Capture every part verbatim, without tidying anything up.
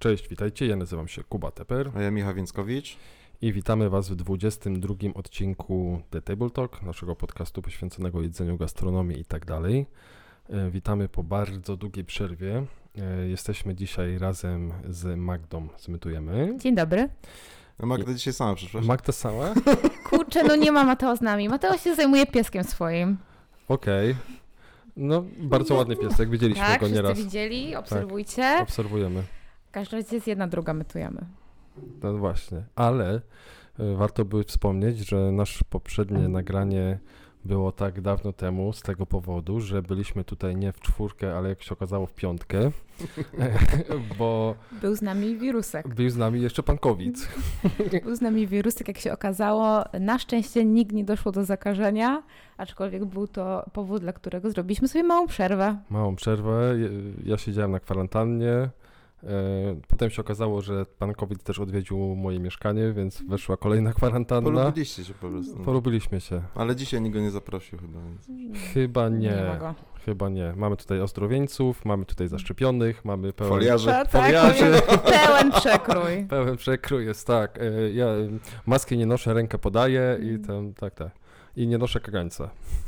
Cześć, witajcie, ja nazywam się Kuba Teper. A ja Michał Więckowicz. I witamy Was w dwudziestym drugim odcinku The Table Talk, naszego podcastu poświęconego jedzeniu, gastronomii i tak dalej. Witamy po bardzo długiej przerwie. Jesteśmy dzisiaj razem z Magdą Zmytujemy. Dzień dobry. No Magda I... dzisiaj sama przyszła. Magda sama? Kurczę, no nie ma Mateo z nami. Mateo się zajmuje pieskiem swoim. Okej. Okay. No, bardzo ładny piesek, widzieliśmy tak, go nieraz. Tak, widzieli, obserwujcie. Tak, obserwujemy. W każdym razie jest jedna, druga, mytujemy. No właśnie, ale y, warto by wspomnieć, że nasze poprzednie nagranie było tak dawno temu z tego powodu, że byliśmy tutaj nie w czwórkę, ale jak się okazało w piątkę, bo... Był z nami wirusek. Był z nami jeszcze pan COVID. Był z nami wirusek, jak się okazało. Na szczęście nikt nie doszło do zakażenia, aczkolwiek był to powód, dla którego zrobiliśmy sobie małą przerwę. Małą przerwę. Ja siedziałem na kwarantannie. Potem się okazało, że pan COVID też odwiedził moje mieszkanie, więc weszła kolejna kwarantanna. Polubiliście się po prostu. Polubiliśmy się. Ale dzisiaj nikt go nie zaprosił chyba. Więc... Chyba nie. Nie ma go. Chyba nie. Mamy tutaj ozdrowieńców, mamy tutaj zaszczepionych, mamy pełen... Foliarzy. Ta, Foliarzy. Tak, pełen przekrój. Pełen przekrój jest, tak. Ja maski nie noszę, rękę podaję i tam, tak, tak. I nie noszę kagańca.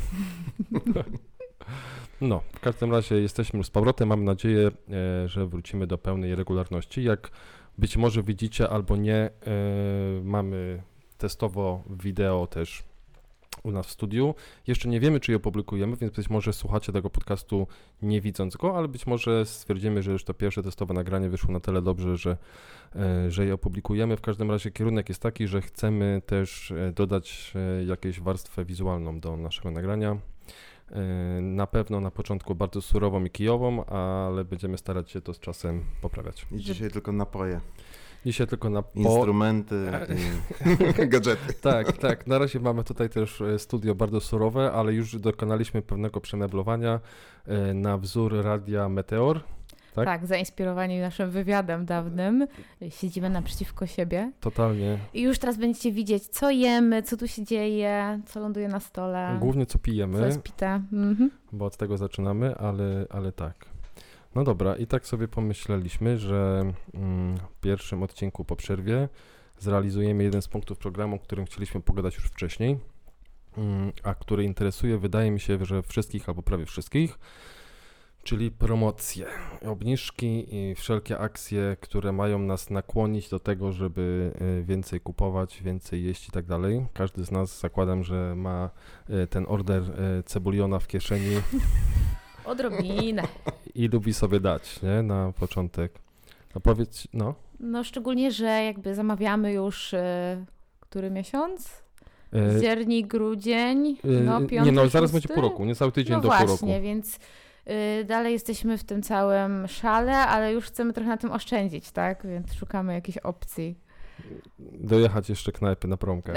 No, w każdym razie jesteśmy już z powrotem. Mam nadzieję, e, że wrócimy do pełnej regularności. Jak być może widzicie albo nie, e, mamy testowo wideo też u nas w studiu. Jeszcze nie wiemy, czy je opublikujemy, więc być może słuchacie tego podcastu nie widząc go, ale być może stwierdzimy, że już to pierwsze testowe nagranie wyszło na tyle dobrze, że, e, że je opublikujemy. W każdym razie kierunek jest taki, że chcemy też dodać jakąś warstwę wizualną do naszego nagrania. Na pewno na początku bardzo surową i kijową, ale będziemy starać się to z czasem poprawiać. I dzisiaj tylko napoje. Dzisiaj tylko na po... Instrumenty i gadżety. Tak, tak. Na razie mamy tutaj też studio bardzo surowe, ale już dokonaliśmy pewnego przemeblowania na wzór radia Meteor. Tak? tak, zainspirowani naszym wywiadem dawnym. Siedzimy naprzeciwko siebie. Totalnie. I już teraz będziecie widzieć, co jemy, co tu się dzieje, co ląduje na stole. Głównie co pijemy. Co jest pite. Mhm. Bo od tego zaczynamy, ale, ale tak. No dobra, i tak sobie pomyśleliśmy, że mm, w pierwszym odcinku po przerwie zrealizujemy jeden z punktów programu, o którym chcieliśmy pogadać już wcześniej, mm, a który interesuje, wydaje mi się, że wszystkich albo prawie wszystkich, czyli promocje, obniżki i wszelkie akcje, które mają nas nakłonić do tego, żeby więcej kupować, więcej jeść i tak dalej. Każdy z nas, zakładam, że ma ten order cebuliona w kieszeni. Odrobinę. I lubi sobie dać, nie? Na początek. No powiedz, no. No szczególnie, że jakby zamawiamy już y, który miesiąc? Październik, grudzień, no piąty, Nie, no zaraz szósty? będzie pół roku, nie cały tydzień no do właśnie, pół roku. No właśnie, więc y, dalej jesteśmy w tym całym szale, ale już chcemy trochę na tym oszczędzić, tak? Więc szukamy jakiejś opcji. Dojechać jeszcze knajpy na promkę.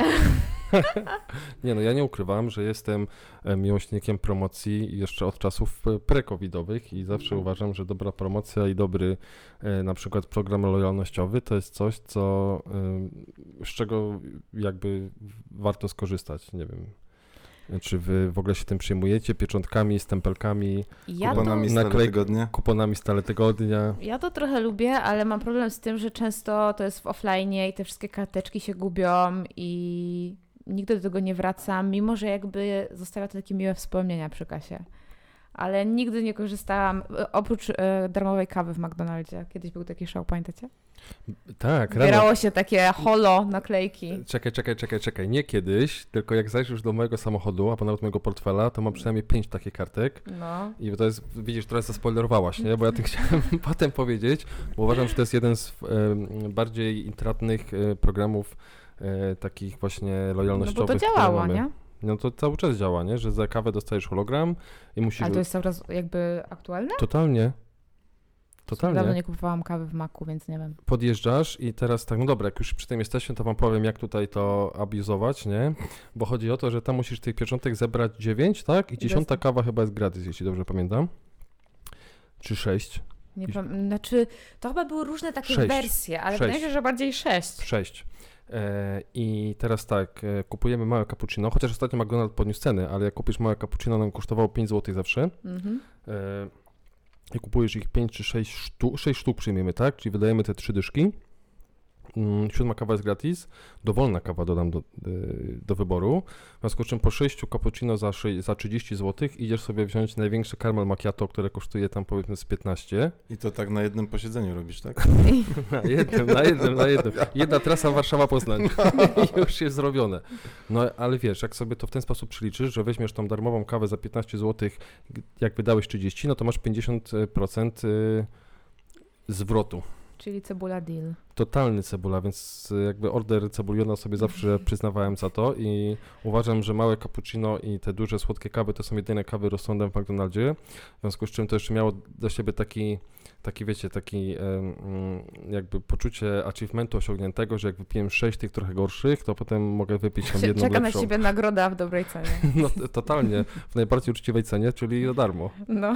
Nie no, ja nie ukrywam, że jestem miłośnikiem promocji jeszcze od czasów pre-covidowych i zawsze uważam, że dobra promocja i dobry na przykład program lojalnościowy to jest coś, co, z czego jakby warto skorzystać. Nie wiem, czy wy w ogóle się tym przyjmujecie, pieczątkami, stempelkami, ja kuponami to... stale tygodnia? Kuponami stale tygodnia. Ja to trochę lubię, ale mam problem z tym, że często to jest w offline i te wszystkie karteczki się gubią i nigdy do tego nie wracam, mimo że jakby zostawia to takie miłe wspomnienia przy kasie. Ale nigdy nie korzystałam, oprócz e, darmowej kawy w McDonaldzie. Kiedyś był taki szał, pamiętacie? Tak, rano. Zbierało się takie holo naklejki. Czekaj, czekaj, czekaj, czekaj. Nie kiedyś, tylko jak zajrzysz do mojego samochodu, albo nawet mojego portfela, to mam przynajmniej pięć takich kartek. No. I to jest, widzisz, trochę zaspoilerowałaś, nie? Bo ja tym chciałem potem powiedzieć, bo uważam, że to jest jeden z e, bardziej intratnych e, programów e, takich właśnie lojalnościowych. No bo to działało, nie? No to cały czas działa, nie? Że za kawę dostajesz hologram i musisz... Ale to jest cały czas jakby aktualne? Totalnie. Totalnie. Dawno nie kupowałam kawy w Macu, więc nie wiem. Podjeżdżasz i teraz tak, no dobra, jak już przy tym jesteśmy, to wam powiem, jak tutaj to abuzować, nie? Bo chodzi o to, że tam musisz tych pieczątek zebrać dziewięć, tak? I dziesiąta kawa chyba jest gratis, jeśli dobrze pamiętam. Czy sześć? Nie pamiętam, znaczy to chyba były różne takie sześć. wersje, ale sześć. wydaje mi się, że bardziej sześć. Sześć. E, I teraz tak, e, kupujemy małe cappuccino, chociaż ostatnio McDonald's podniósł ceny, ale jak kupisz małe cappuccino, nam kosztowało pięć złotych zawsze. Mhm. E, i kupujesz ich pięć czy sześć sztuk, sześć sztuk przyjmiemy, tak? Czyli wydajemy te trzy dyszki. Siódma kawa jest gratis, dowolna kawa dodam do, do wyboru, w związku z czym po sześciu cappuccino za, za trzydzieści złotych idziesz sobie wziąć największe caramel macchiato, które kosztuje tam powiedzmy z piętnaście. I to tak na jednym posiedzeniu robisz, tak? Na jednym, na jednym, na jednym. Jedna trasa Warszawa-Poznań i już jest zrobione. No ale wiesz, jak sobie to w ten sposób przeliczysz, że weźmiesz tą darmową kawę za piętnaście złotych, jak wydałeś trzydzieści, no to masz pięćdziesiąt procent zwrotu. Czyli cebula deal. Totalny cebula, więc jakby order cebuliona sobie zawsze przyznawałem za to i uważam, że małe cappuccino i te duże słodkie kawy to są jedyne kawy rozsądne w McDonaldzie, w związku z czym to jeszcze miało do siebie taki, taki wiecie, taki um, jakby poczucie achievementu osiągniętego, że jak wypiłem sześć tych trochę gorszych, to potem mogę wypić tam jedną Czeka lepszą. na ciebie nagroda w dobrej cenie. No totalnie, w najbardziej uczciwej cenie, czyli za darmo. No.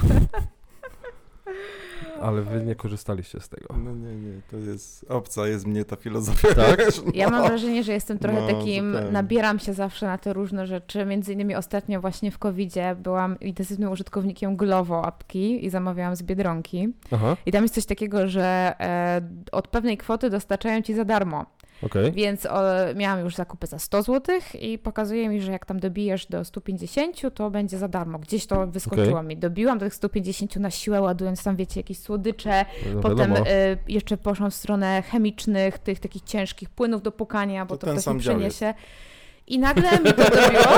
Ale wy nie korzystaliście z tego. No nie, nie, to jest obca, jest mnie ta filozofia. Tak? Wiesz, no. Ja mam wrażenie, że jestem trochę No, takim, zupełnie. nabieram się zawsze na te różne rzeczy. Między innymi ostatnio właśnie w kowidzie byłam intensywnym użytkownikiem Glovo apki i zamawiałam z Biedronki. Aha, I tam jest coś takiego, że e, od pewnej kwoty dostarczają ci za darmo. okej. Więc o, miałam już zakupy za sto złotych i pokazuje mi, że jak tam dobijesz do stu pięćdziesięciu, to będzie za darmo. Gdzieś to wyskoczyło Okej. mi. Dobiłam do tych stu pięćdziesięciu na siłę, ładując tam, wiecie, jakieś słodycze. No Potem wiadomo. y, jeszcze poszłam w stronę chemicznych, tych takich ciężkich płynów do pukania, bo To to, ten ktoś sam mi dział przyniesie. I nagle mi to dobiło.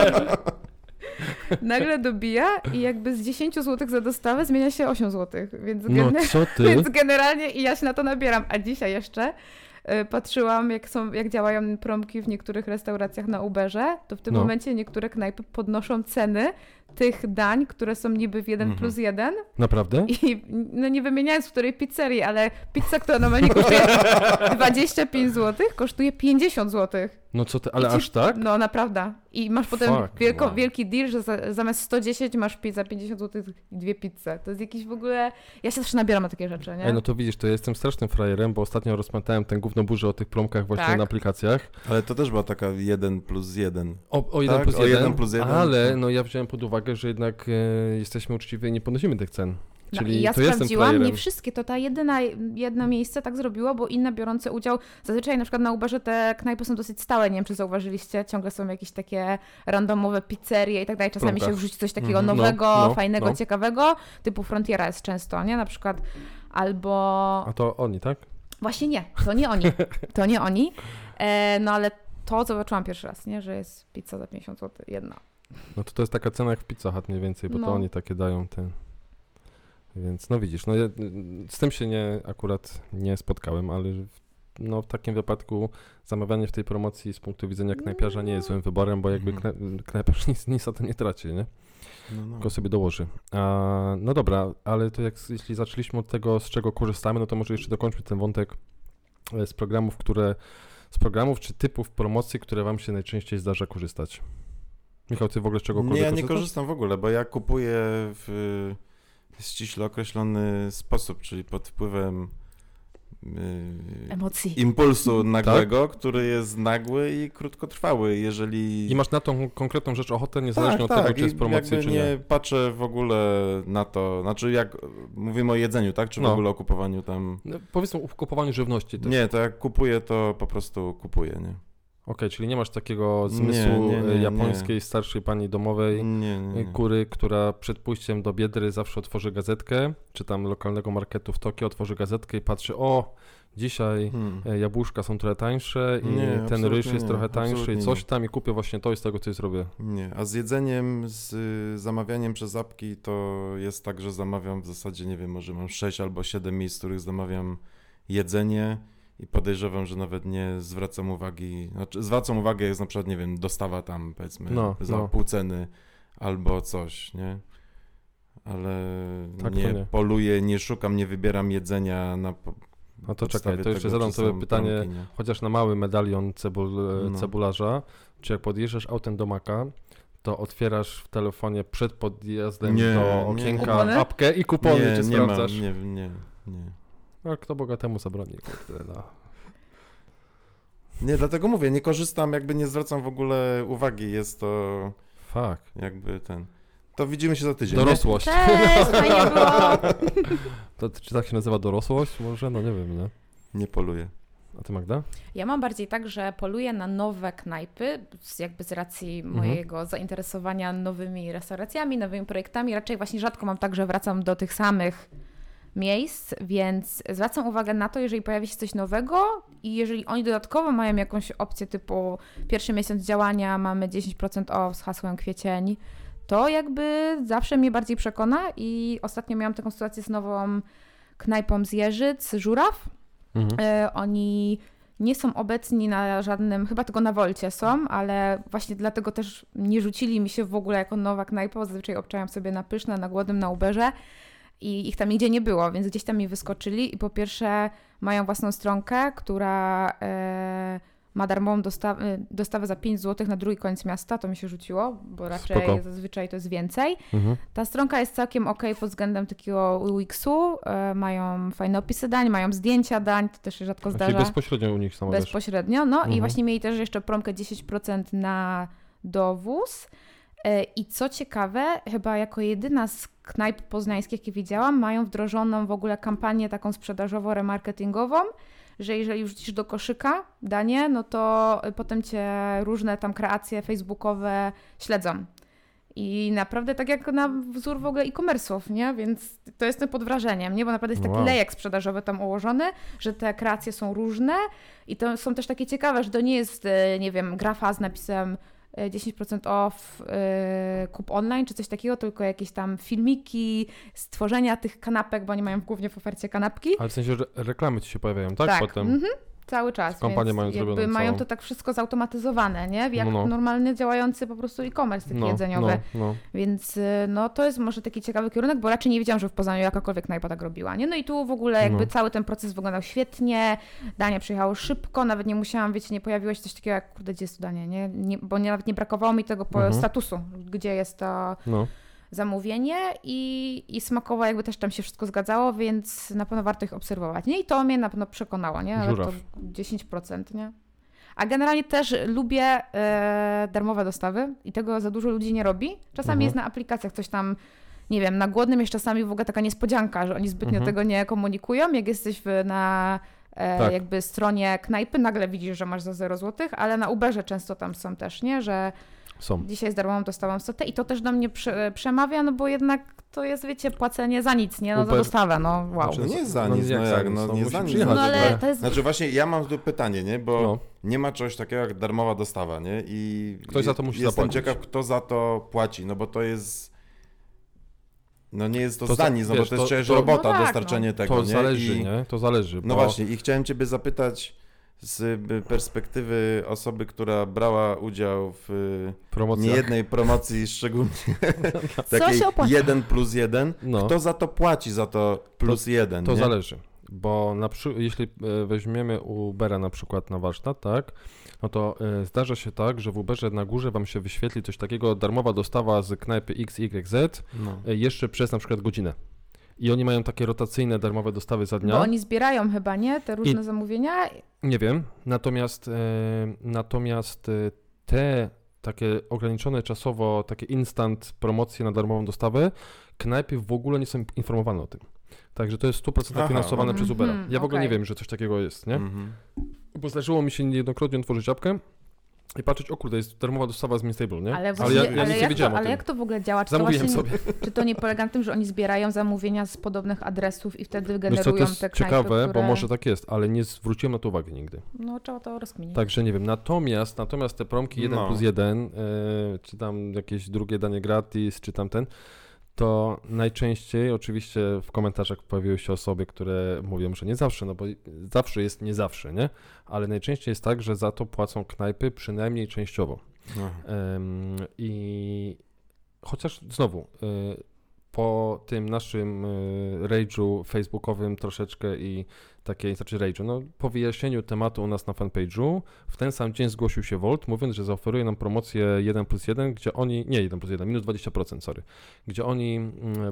Nagle dobija i jakby z dziesięć złotych za dostawę zmienia się osiem złotych. Więc, No gener- co ty? więc generalnie i ja się na to nabieram. A dzisiaj jeszcze y, patrzyłam, jak, są, jak działają promki w niektórych restauracjach na Uberze, to w tym No. momencie niektóre knajpy podnoszą ceny tych dań, które są niby w jeden Mhm. plus jeden. Naprawdę? I no nie wymieniając w której pizzerii, ale pizza, która normalnie kosztuje dwadzieścia pięć złotych, kosztuje pięćdziesiąt złotych. No co ty, ale I ci- aż tak? No naprawdę. I masz potem Fuck, wielko, wow. wielki deal, że za, zamiast sto dziesięć masz pi- za pięćdziesiąt złotych i dwie pizze. To jest jakiś w ogóle... Ja się też nabieram na takie rzeczy, nie? Ej, no to widzisz, to ja jestem strasznym frajerem, bo ostatnio rozpętałem ten gówno burzę o tych promkach właśnie Tak. na aplikacjach. Ale to też była taka jeden plus jeden. O, o jeden Tak, plus o jeden, jeden plus jeden. ale no ja wziąłem pod uwagę, że jednak e, jesteśmy uczciwi i nie podnosimy tych cen. No Czyli i ja to jestem sprawdziłam, frajerem. nie wszystkie, to ta jedyna, jedno miejsce tak zrobiło, bo inne biorące udział, zazwyczaj na przykład na Uberze te knajpy są dosyć stałe, nie wiem czy zauważyliście, ciągle są jakieś takie randomowe pizzerie i tak dalej, czasami Promkach. się wrzuci coś takiego Mhm. nowego, No, no, fajnego, no. ciekawego, typu Frontiera jest często, nie, na przykład, albo... A to oni, tak? Właśnie nie, to nie oni, to nie oni, e, no ale to zobaczyłam pierwszy raz, nie, że jest pizza za pięćdziesiąt złotych, jedna. No to to jest taka cena jak w Pizza Hut mniej więcej, bo No. to oni takie dają ten. Więc no widzisz, no ja, z tym się nie akurat nie spotkałem, ale w- no w takim wypadku zamawianie w tej promocji z punktu widzenia knajpiarza nie jest złym wyborem, bo jakby Mhm. kne- knajpiarz nic, nic na to nie traci, nie? No, no. Tylko sobie dołoży. A, no dobra, ale to jak, jeśli zaczęliśmy od tego, z czego korzystamy, no to może jeszcze dokończmy ten wątek e, z programów, które, z programów czy typów promocji, które wam się najczęściej zdarza korzystać. Michał, ty w ogóle z czego Nie, ja nie korzystasz? korzystam w ogóle, bo ja kupuję w ściśle określony sposób, czyli pod wpływem yy, Emocji. impulsu nagłego, który jest nagły i krótkotrwały. Jeżeli... I masz na tą konkretną rzecz ochotę, niezależnie od tego, czy i jest promocja, jakby czy nie. nie patrzę w ogóle na to, znaczy jak mówimy o jedzeniu, tak? Czy w No. ogóle o kupowaniu tam... No, powiedzmy o kupowaniu żywności też. Nie, to jak kupuję, to po prostu kupuję, nie? Okej, czyli nie masz takiego Nie, zmysłu nie, nie, e, nie. japońskiej starszej pani domowej, Nie, nie, e, nie. kury, która przed pójściem do Biedry zawsze otworzy gazetkę, czy tam lokalnego marketu w Tokio otworzy gazetkę i patrzy, o, dzisiaj Hmm. e, jabłuszka są trochę tańsze i Nie, ten absolutnie ryż jest nie, trochę tańszy i absolutnie coś nie. tam i kupię właśnie to i z tego coś zrobię. Nie, a z jedzeniem, z y, zamawianiem przez apki to jest tak, że zamawiam w zasadzie, nie wiem, może mam sześć albo siedem miejsc, w których zamawiam jedzenie i podejrzewam, że nawet nie zwracam uwagi, znaczy zwracam uwagę, jest na przykład, nie wiem, dostawa tam, powiedzmy, No, za no. pół ceny albo coś, nie? Ale Tak, to nie, nie. poluję, nie szukam, nie wybieram jedzenia na po, No to podstawie czekaj, to jeszcze tego, zadam czy sobie są pytanie, promki, nie? chociaż na mały medalion cebul, e, No. cebularza, czy jak podjeżdżasz autem do Maka, to otwierasz w telefonie przed podjazdem Nie, do nie. okienka Kupony? apkę i kupony nie, czy nie mam, sprawdzasz? nie, nie, nie. No, kto bogatemu zabroni? Kurde, no. Nie, dlatego mówię, nie korzystam, jakby nie zwracam w ogóle uwagi, jest to Fuck. jakby ten... To widzimy się za tydzień. Dorosłość. Cześć, fajnie było. To, czy tak się nazywa dorosłość? Może? No nie wiem, nie? Nie poluję. A ty, Magda? Ja mam bardziej tak, że poluję na nowe knajpy, z- jakby z racji mojego zainteresowania nowymi restauracjami, nowymi projektami. Raczej właśnie rzadko mam tak, że wracam do tych samych miejsc, więc zwracam uwagę na to, jeżeli pojawi się coś nowego i jeżeli oni dodatkowo mają jakąś opcję typu pierwszy miesiąc działania, mamy dziesięć procent off z hasłem kwiecień, to jakby zawsze mnie bardziej przekona i ostatnio miałam taką sytuację z nową knajpą z Jeżyc, Żuraw. Mhm. E, oni nie są obecni na żadnym, chyba tylko na Wolcie są, ale właśnie dlatego też nie rzucili mi się w ogóle jako nowa knajpa, bo zazwyczaj obczajam sobie na Pyszne, na Głodnym, na Uberze i ich tam nigdzie nie było, więc gdzieś tam mi wyskoczyli i po pierwsze mają własną stronkę, która e, ma darmową dosta- dostawę za pięć złotych na drugi koniec miasta, to mi się rzuciło, bo raczej Spoko. zazwyczaj to jest więcej. Mhm. Ta stronka jest całkiem okej pod względem takiego U X-u, e, mają fajne opisy dań, mają zdjęcia dań, to też się rzadko Czyli zdarza. bezpośrednio u nich zamawiasz. Bezpośrednio, no Mhm. i właśnie mieli też jeszcze promkę dziesięć procent na dowóz. E, I co ciekawe, chyba jako jedyna z knajp poznańskich, jakie widziałam, mają wdrożoną w ogóle kampanię taką sprzedażowo-remarketingową, że jeżeli wrzucisz do koszyka danie, no to y, potem cię różne tam kreacje facebookowe śledzą. I naprawdę tak jak na wzór w ogóle e-commerce'ów, nie? Więc to jestem pod wrażeniem, nie? Bo naprawdę jest taki Wow. lejek sprzedażowy tam ułożony, że te kreacje są różne i to są też takie ciekawe, że to nie jest, y, nie wiem, grafa z napisem y, dziesięć procent off, y, kup online czy coś takiego, tylko jakieś tam filmiki, stworzenia tych kanapek, bo oni mają głównie w ofercie kanapki. Ale w sensie, że reklamy ci się pojawiają, tak? Potem. mhm. Cały czas, Kampanię więc mają jakby zrobioną mają całą. to tak wszystko zautomatyzowane, nie? Jak No, no. normalnie działający po prostu e-commerce taki No, jedzeniowy. no, no. Więc y, no to jest może taki ciekawy kierunek, bo raczej nie wiedziałam, że w Poznaniu jakakolwiek knajpa tak robiła, nie? No i tu w ogóle jakby No. cały ten proces wyglądał świetnie, danie przyjechało szybko, nawet nie musiałam, wiecie, nie pojawiło się coś takiego jak, kurde, gdzie jest to danie, nie? nie bo nie, nawet nie brakowało mi tego po Mhm. statusu, gdzie jest to no. zamówienie i, i smakowo jakby też tam się wszystko zgadzało, więc na pewno warto ich obserwować, nie? I to mnie na pewno przekonało, nie? Ale to Żuraw. dziesięć procent, nie? A generalnie też lubię e, darmowe dostawy i tego za dużo ludzi nie robi. Czasami Mhm. jest na aplikacjach coś tam, nie wiem, na Głodnym jest czasami w ogóle taka niespodzianka, że oni zbytnio Mhm. tego nie komunikują. Jak jesteś w, na e, Tak. jakby stronie knajpy, nagle widzisz, że masz za zero złotych, ale na Uberze często tam są też, nie? Że Są. dzisiaj z darmową dostałam sotę i to też do mnie prze, przemawia, no bo jednak to jest, wiecie, płacenie za nic, nie? No za Uber- dostawę, no wow. Znaczy, No nie jest za No nic, jak no za jak, nic, no no nie musi za nic. przyjechać. No ale to jest... Znaczy właśnie ja mam tu pytanie, nie? Bo No. nie ma czegoś takiego jak darmowa dostawa, nie? I Ktoś za to musi jestem zapłacić. ciekaw, kto za to płaci, no bo to jest... No nie jest to, To za za- nic, no wiesz, bo to jest to- przecież to- robota, No tak, dostarczenie tego, To nie? zależy, I... nie? To zależy. No bo... właśnie i chciałem ciebie zapytać z y, perspektywy osoby, która brała udział w Promocja. niejednej promocji, szczególnie Co takiej się opłaca? jeden plus jeden, No. kto za to płaci, za to plus jeden, To nie? zależy, bo na przy... jeśli e, weźmiemy Ubera na przykład na warsztat, tak, no to e, zdarza się tak, że w Uberze na górze wam się wyświetli coś takiego, darmowa dostawa z knajpy X Y Z No. e, jeszcze przez na przykład godzinę. I oni mają takie rotacyjne darmowe dostawy za dnia. Bo oni zbierają chyba, nie? Te różne zamówienia. Nie wiem, natomiast, e, natomiast e, te takie ograniczone czasowo, takie instant promocje na darmową dostawę, knajpy w ogóle nie są informowane o tym. Także to jest sto procent Aha. finansowane przez Ubera. Mhm, Ja w ogóle nie okej. wiem, że coś takiego jest, nie? Mhm. Bo zdarzyło mi się niejednokrotnie otworzyć apkę i patrzeć, o kurde, jest darmowa dostawa z Minstable, nie? Ale, właśnie, ja, ale, ja nic nie jak, wiedziałem to, o ale tym. jak to w ogóle działa? Czy to, Zamówiłem właśnie, sobie. czy to nie polega na tym, że oni zbierają zamówienia z podobnych adresów i wtedy Wiesz co, generują to jest te knajpy, ciekawe, które... bo może tak jest, ale nie zwróciłem na to uwagi nigdy. No trzeba to rozkminić. Także nie wiem, natomiast, natomiast te promki jeden No. plus jeden, yy, czy tam jakieś drugie danie gratis, czy tam ten, to najczęściej oczywiście w komentarzach pojawiły się osoby, które mówią, że nie zawsze, no bo zawsze jest nie zawsze, nie? Ale najczęściej jest tak, że za to płacą knajpy przynajmniej częściowo. No. Ym, I chociaż znowu, y, po tym naszym y, rage'u facebookowym troszeczkę i takiej, znaczy rage'u, no po wyjaśnieniu tematu u nas na fanpage'u, w ten sam dzień zgłosił się Volt, mówiąc, że zaoferuje nam promocję jeden plus jeden, gdzie oni, nie jeden plus jeden, minus dwadzieścia procent, sorry, gdzie oni mm,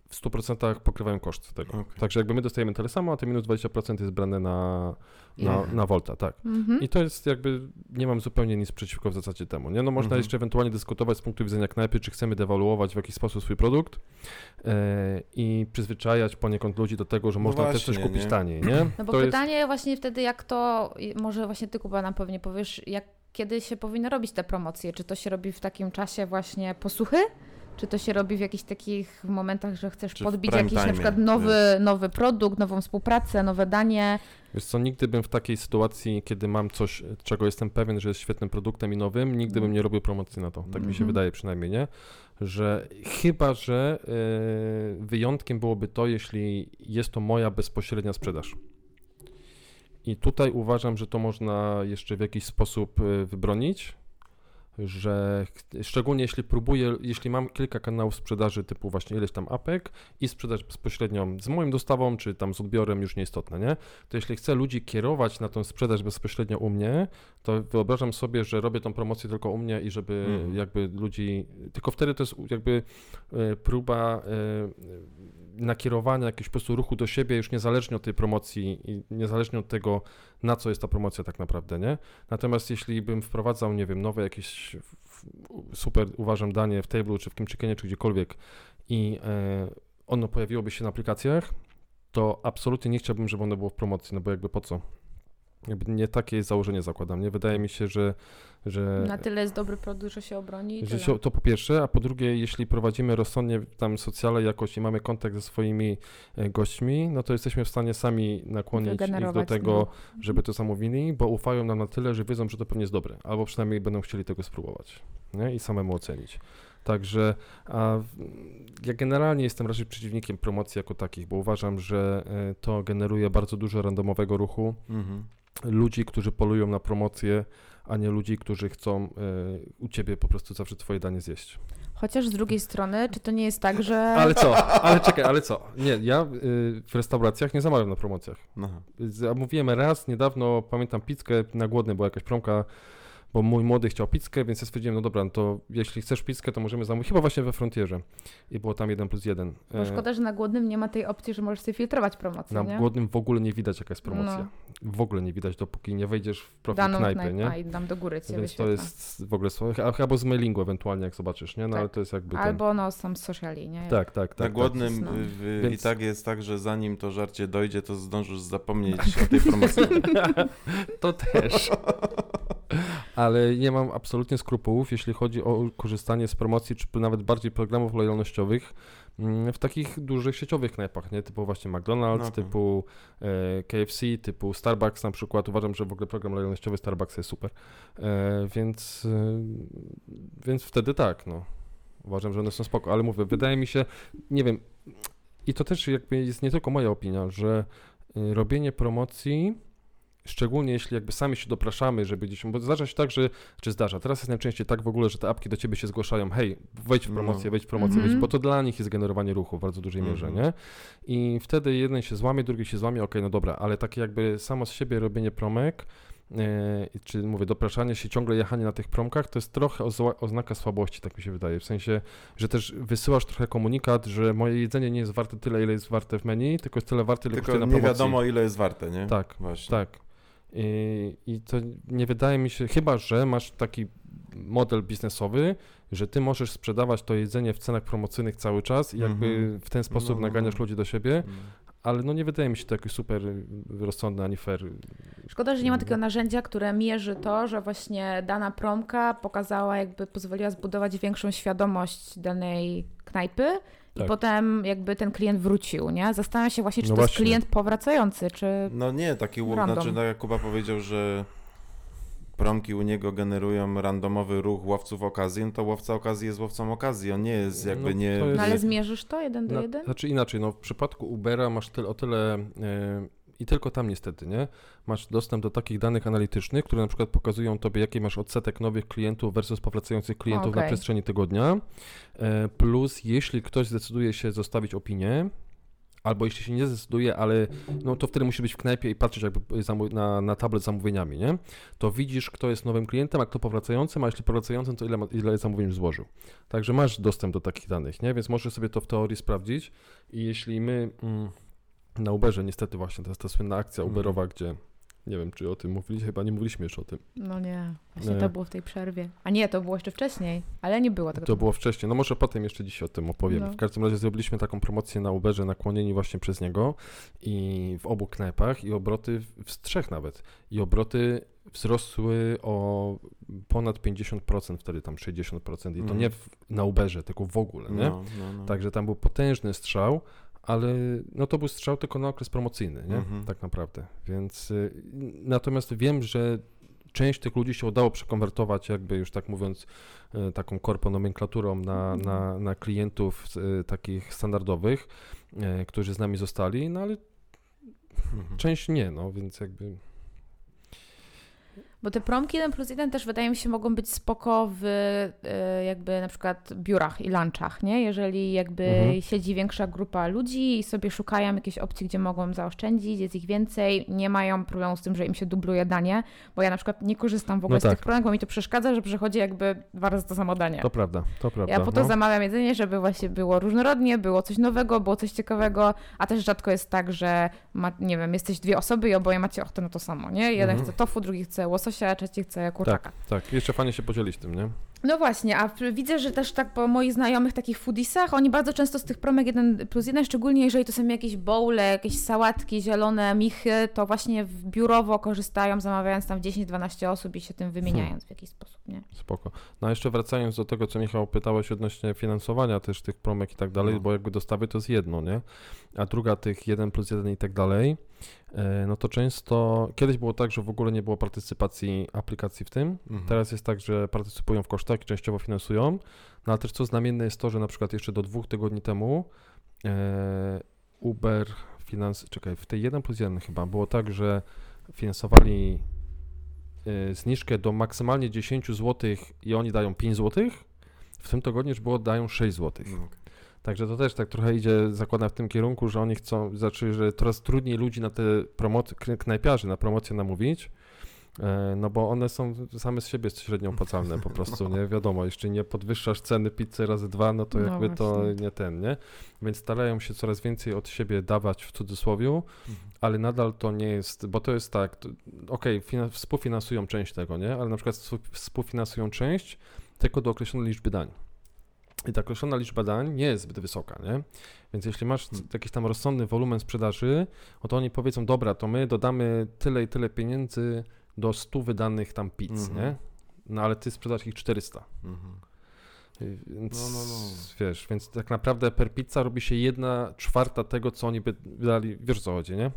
w stu procentach pokrywają koszt tego. Okay. Także jakby my dostajemy tyle samo, a te minus dwadzieścia procent jest brane na, na, Mhm. na Volta, tak. Mhm. I to jest jakby, nie mam zupełnie nic przeciwko w zasadzie temu, nie? No można Mhm. jeszcze ewentualnie dyskutować z punktu widzenia knajpy, czy chcemy dewaluować w jakiś sposób swój produkt e, i przyzwyczajać poniekąd ludzi do tego, że No można też właśnie, coś kupić nie? taniej, nie? No bo to pytanie jest... właśnie wtedy, jak to, może właśnie ty, Kuba, nam pewnie powiesz, jak, kiedy się powinno robić te promocje? Czy to się robi w takim czasie właśnie posłuchy? Czy to się robi w jakichś takich momentach, że chcesz Czy w podbić prime jakiś na time, przykład nie? nowy, nowy produkt, nową współpracę, nowe danie? Wiesz co, nigdy bym w takiej sytuacji, kiedy mam coś, czego jestem pewien, że jest świetnym produktem i nowym, nigdy bym nie robił promocji na to. Tak mi się Mhm. wydaje przynajmniej, nie? Że chyba, że yy, wyjątkiem byłoby to, jeśli jest to moja bezpośrednia sprzedaż. I tutaj uważam, że to można jeszcze w jakiś sposób yy, wybronić, że ch- szczególnie jeśli próbuję, jeśli mam kilka kanałów sprzedaży typu właśnie ileś tam apek i sprzedaż bezpośrednią z moją dostawą, czy tam z odbiorem, już nieistotne, nie? To jeśli chcę ludzi kierować na tą sprzedaż bezpośrednio u mnie, to wyobrażam sobie, że robię tą promocję tylko u mnie i żeby Mhm. jakby ludzi, tylko wtedy to jest jakby e, próba e, nakierowania jakiegoś po prostu ruchu do siebie już niezależnie od tej promocji i niezależnie od tego, na co jest ta promocja tak naprawdę, nie? Natomiast jeśli bym wprowadzał, nie wiem, nowe jakieś f- f- super, uważam, danie w Table'u, czy w Kimchickenie, czy gdziekolwiek i e, ono pojawiłoby się na aplikacjach, to absolutnie nie chciałbym, żeby ono było w promocji, no bo jakby po co? Jakby nie takie założenie zakładam, nie? Wydaje mi się, że... że Na tyle jest dobry produkt, że się obroni i że tyle. się, to po pierwsze, a po drugie, jeśli prowadzimy rozsądnie tam socjale jakoś i mamy kontakt ze swoimi e, gośćmi, no to jesteśmy w stanie sami nakłonić ich do Wygenerować tego, no. żeby to zamówili, bo ufają nam na tyle, że wiedzą, że to pewnie jest dobre, albo przynajmniej będą chcieli tego spróbować, nie? I samemu ocenić. Także a, w- ja generalnie jestem raczej przeciwnikiem promocji jako takich, bo uważam, że e, to generuje bardzo dużo randomowego ruchu, Mhm. ludzi, którzy polują na promocję, a nie ludzi, którzy chcą e, u ciebie po prostu zawsze twoje danie zjeść. Chociaż z drugiej strony, czy to nie jest tak, że... Ale co? Ale czekaj, ale co? Nie, ja y, w restauracjach nie zamawiam na promocjach. Aha. Zamówiłem raz niedawno, pamiętam pizzkę, na głodny była jakaś promka, bo mój młody chciał pizzkę, więc ja stwierdziłem, no dobra, no to jeśli chcesz pizzkę, to możemy zamówić, chyba właśnie we Frontierze. I było tam jeden plus jeden. Bo szkoda, że na głodnym nie ma tej opcji, że możesz sobie filtrować promocję, Na nie? głodnym w ogóle nie widać, jaka jest promocja. No. W ogóle nie widać, dopóki nie wejdziesz w profil Daną knajpy, knajpę, nie? i dam do góry cię Więc to wyświetla. jest w ogóle słowo, a- albo z mailingu ewentualnie, jak zobaczysz, nie? No Tak. ale to jest jakby ten... Albo no są z sociali, nie? Tak, tak, tak. Na tak. głodnym No. y, y, Więc- i tak jest tak, że zanim to żarcie dojdzie, to zdążysz zapomnieć o tej promocji. To też. Ale nie mam absolutnie skrupułów, jeśli chodzi o korzystanie z promocji, czy nawet bardziej programów lojalnościowych mm, w takich dużych sieciowych knajpach, nie? Typu właśnie McDonald's, No to. typu e, K F C, typu Starbucks na przykład. Uważam, że w ogóle program lojalnościowy Starbucks jest super. E, więc, e, więc wtedy tak, no. Uważam, że one są spoko, ale mówię, wydaje mi się, nie wiem, i to też jakby jest nie tylko moja opinia, że y, robienie promocji, szczególnie jeśli jakby sami się dopraszamy, żeby gdzieś, bo zdarza się tak, że, czy zdarza, teraz jest najczęściej tak w ogóle, że te apki do ciebie się zgłaszają, hej, wejdź w promocję, No. wejdź w promocję, Mhm. wejdź, bo to dla nich jest generowanie ruchu w bardzo dużej mierze, Mhm. nie? I wtedy jeden się złamie, drugi się złamie, okej, no dobra, ale takie jakby samo z siebie robienie promek, Yy, czy mówię, dopraszanie się, ciągle jechanie na tych promkach, to jest trochę ozła- oznaka słabości, tak mi się wydaje. W sensie, że też wysyłasz trochę komunikat, że moje jedzenie nie jest warte tyle, ile jest warte w menu, tylko jest tyle warte, ile Tylko kosztuje na nie promocji. wiadomo, ile jest warte, nie? Tak, Właśnie. tak. I, I to nie wydaje mi się, chyba że masz taki model biznesowy, że ty możesz sprzedawać to jedzenie w cenach promocyjnych cały czas i jakby Mhm. w ten sposób No, no, naganiasz no. ludzi do siebie, Mm. ale no nie wydaje mi się to jakoś super rozsądne ani fair. Szkoda, że nie ma takiego narzędzia, które mierzy to, że właśnie dana promka pokazała, jakby pozwoliła zbudować większą świadomość danej knajpy i Tak. potem jakby ten klient wrócił, nie? Zastanawiam się właśnie, czy No to jest właśnie. klient powracający, czy... No nie, taki łuk, Random. znaczy tak jak Kuba powiedział, że promki u niego generują randomowy ruch łowców okazji, no to łowca okazji jest łowcą okazji, on nie jest jakby No, nie... to jest- No ale nie- zmierzysz to jeden do Na, jeden? znaczy inaczej, no w przypadku Ubera masz tyle, o tyle e, i tylko tam niestety, nie? Masz dostęp do takich danych analitycznych, które na przykład pokazują tobie, jaki masz odsetek nowych klientów versus powracających klientów na Okej. przestrzeni tygodnia. E, plus jeśli ktoś zdecyduje się zostawić opinię, Albo jeśli się nie zdecyduje, ale no to wtedy musi być w knajpie i patrzeć jakby zamu- na, na tablet z zamówieniami, nie? To widzisz, kto jest nowym klientem, a kto powracającym, a jeśli powracającym, to ile, ma, ile zamówień złożył. Także masz dostęp do takich danych, nie? Więc możesz sobie to w teorii sprawdzić i jeśli my mm, na Uberze, niestety właśnie, to jest ta słynna akcja Uberowa, gdzie nie wiem, czy o tym mówiliśmy, chyba nie mówiliśmy jeszcze o tym. No nie, właśnie nie. to było w tej przerwie. A nie, to było jeszcze wcześniej, ale nie było tego. To było wcześniej, no może potem jeszcze dzisiaj o tym opowiemy. No. W każdym razie zrobiliśmy taką promocję na Uberze, nakłonieni właśnie przez niego i w obu knajpach i obroty, w, w trzech nawet, i obroty wzrosły o ponad pięćdziesiąt procent, wtedy tam sześćdziesiąt procent i to Mhm. nie w, na Uberze, tylko w ogóle, nie? No, no, no. Także tam był potężny strzał, ale no to był strzał tylko na okres promocyjny, nie? Mhm. Tak naprawdę. Więc y, natomiast wiem, że część tych ludzi się udało przekonwertować, jakby już tak mówiąc, y, taką korponomenklaturą na, na, na klientów y, takich standardowych, y, którzy z nami zostali, no ale Mhm. część nie, no więc jakby... Bo te promki jeden plus jeden też wydaje mi się mogą być spoko w y, jakby na przykład biurach i lunchach, nie? Jeżeli jakby Mhm. siedzi większa grupa ludzi i sobie szukają jakiejś opcji, gdzie mogą zaoszczędzić, jest ich więcej, nie mają problemu z tym, że im się dubluje danie, bo ja na przykład nie korzystam w ogóle No z tak. tych promek, bo mi to przeszkadza, że przychodzi jakby dwa razy to samo danie. To prawda, to prawda. Ja po to no. zamawiam jedzenie, żeby właśnie było różnorodnie, było coś nowego, było coś ciekawego, a też rzadko jest tak, że ma, nie wiem, jesteś dwie osoby i oboje macie ochotę na to samo, nie? Jeden Mhm. chce tofu, drugi chce łososia, a trzeci chce kurczaka. Tak, tak. Jeszcze fajnie się podzielić tym, nie? No właśnie, a w- widzę, że też tak po moich znajomych takich foodiesach, oni bardzo często z tych promek jeden plus jeden, szczególnie jeżeli to są jakieś bowle, jakieś sałatki, zielone michy, to właśnie w biurowo korzystają, zamawiając tam dziesięć dwanaście osób i się tym wymieniając w jakiś sposób, nie? Spoko. No a jeszcze wracając do tego, co Michał pytałeś odnośnie finansowania też tych promek i tak dalej, No. bo jakby dostawy to jest jedno, nie? A druga tych jeden plus jeden i tak dalej, e, no to często, kiedyś było tak, że w ogóle nie było partycypacji aplikacji w tym, Mhm. teraz jest tak, że partycypują w kosztach i częściowo finansują, no ale też co znamienne jest to, że na przykład jeszcze do dwóch tygodni temu e, Uber finans, czekaj, w tej jeden plus jeden chyba było tak, że finansowali e, zniżkę do maksymalnie dziesięć złotych i oni dają pięć złotych, w tym tygodniu już było dają sześć złotych. No, okej. Także to też tak trochę idzie, zakładam w tym kierunku, że oni chcą, znaczy, że coraz trudniej ludzi na te promocje, knajpiarzy na promocję namówić, e, no bo one są same z siebie średnio opłacalne po prostu, nie? Wiadomo, jeśli nie podwyższasz ceny pizzy razy dwa, no to No jakby to właśnie. nie ten, nie? Więc starają się coraz więcej od siebie dawać w cudzysłowie, Mhm. ale nadal to nie jest, bo to jest tak, to- okej, fina- współfinansują część tego, nie? Ale na przykład współ- współfinansują część tylko do określonej liczby dań. I ta określona liczba dań nie jest zbyt wysoka, nie? Więc jeśli masz c- Hmm. jakiś tam rozsądny wolumen sprzedaży, no to oni powiedzą, dobra, to my dodamy tyle i tyle pieniędzy do stu wydanych tam pizz, Mhm. nie? No ale ty sprzedasz ich czterysta. Mhm. Y, Więc, No, no, no. wiesz, więc tak naprawdę per pizza robi się jedna czwarta tego, co oni by dali, wiesz o co chodzi, nie?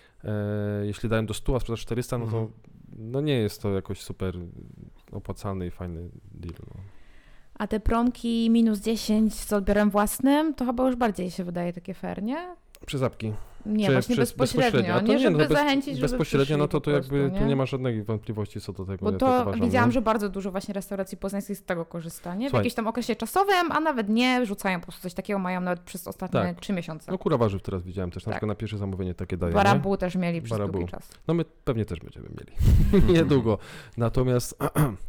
E, jeśli dają do stu, a sprzedasz czterysta, no to Mhm. no nie jest to jakoś super opłacalny i fajny deal. No. A te promki minus dziesięć z odbiorem własnym, to chyba już bardziej się wydaje takie fair, nie? Przez apki. Nie, Czy właśnie przez- bezpośrednio, A to nie, żeby no, bez- zachęcić, żeby bezpośrednio, no to, przyszli to po jakby prostu, tu nie ma żadnej wątpliwości co do tego. Bo ja to tak uważam, widziałam, nie? że bardzo dużo właśnie restauracji poznańskich z tego korzysta, nie? W Słuchaj. jakimś tam okresie czasowym, a nawet nie, rzucają po prostu coś takiego, mają nawet przez ostatnie Tak. trzy miesiące. No kura warzyw teraz widziałem też, na Tak. przykład na pierwsze zamówienie takie daje. nie? Barabu też mieli przez Barabu. długi czas. No my pewnie też będziemy mieli. Niedługo. Natomiast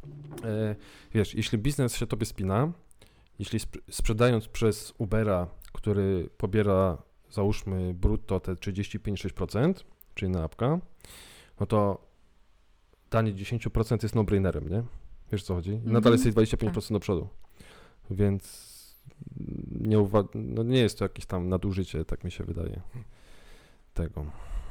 e, wiesz, jeśli biznes się tobie spina, jeśli sp- sprzedając przez Ubera, który pobiera załóżmy brutto te trzydzieści pięć do trzydziestu sześciu procent, czyli na apka, no to danie dziesięć procent jest no-brainerem, nie? Wiesz co chodzi? I nadal Mhm. jesteś dwadzieścia pięć procent do przodu. Więc nie, uwa- no nie jest to jakieś tam nadużycie, tak mi się wydaje, tego.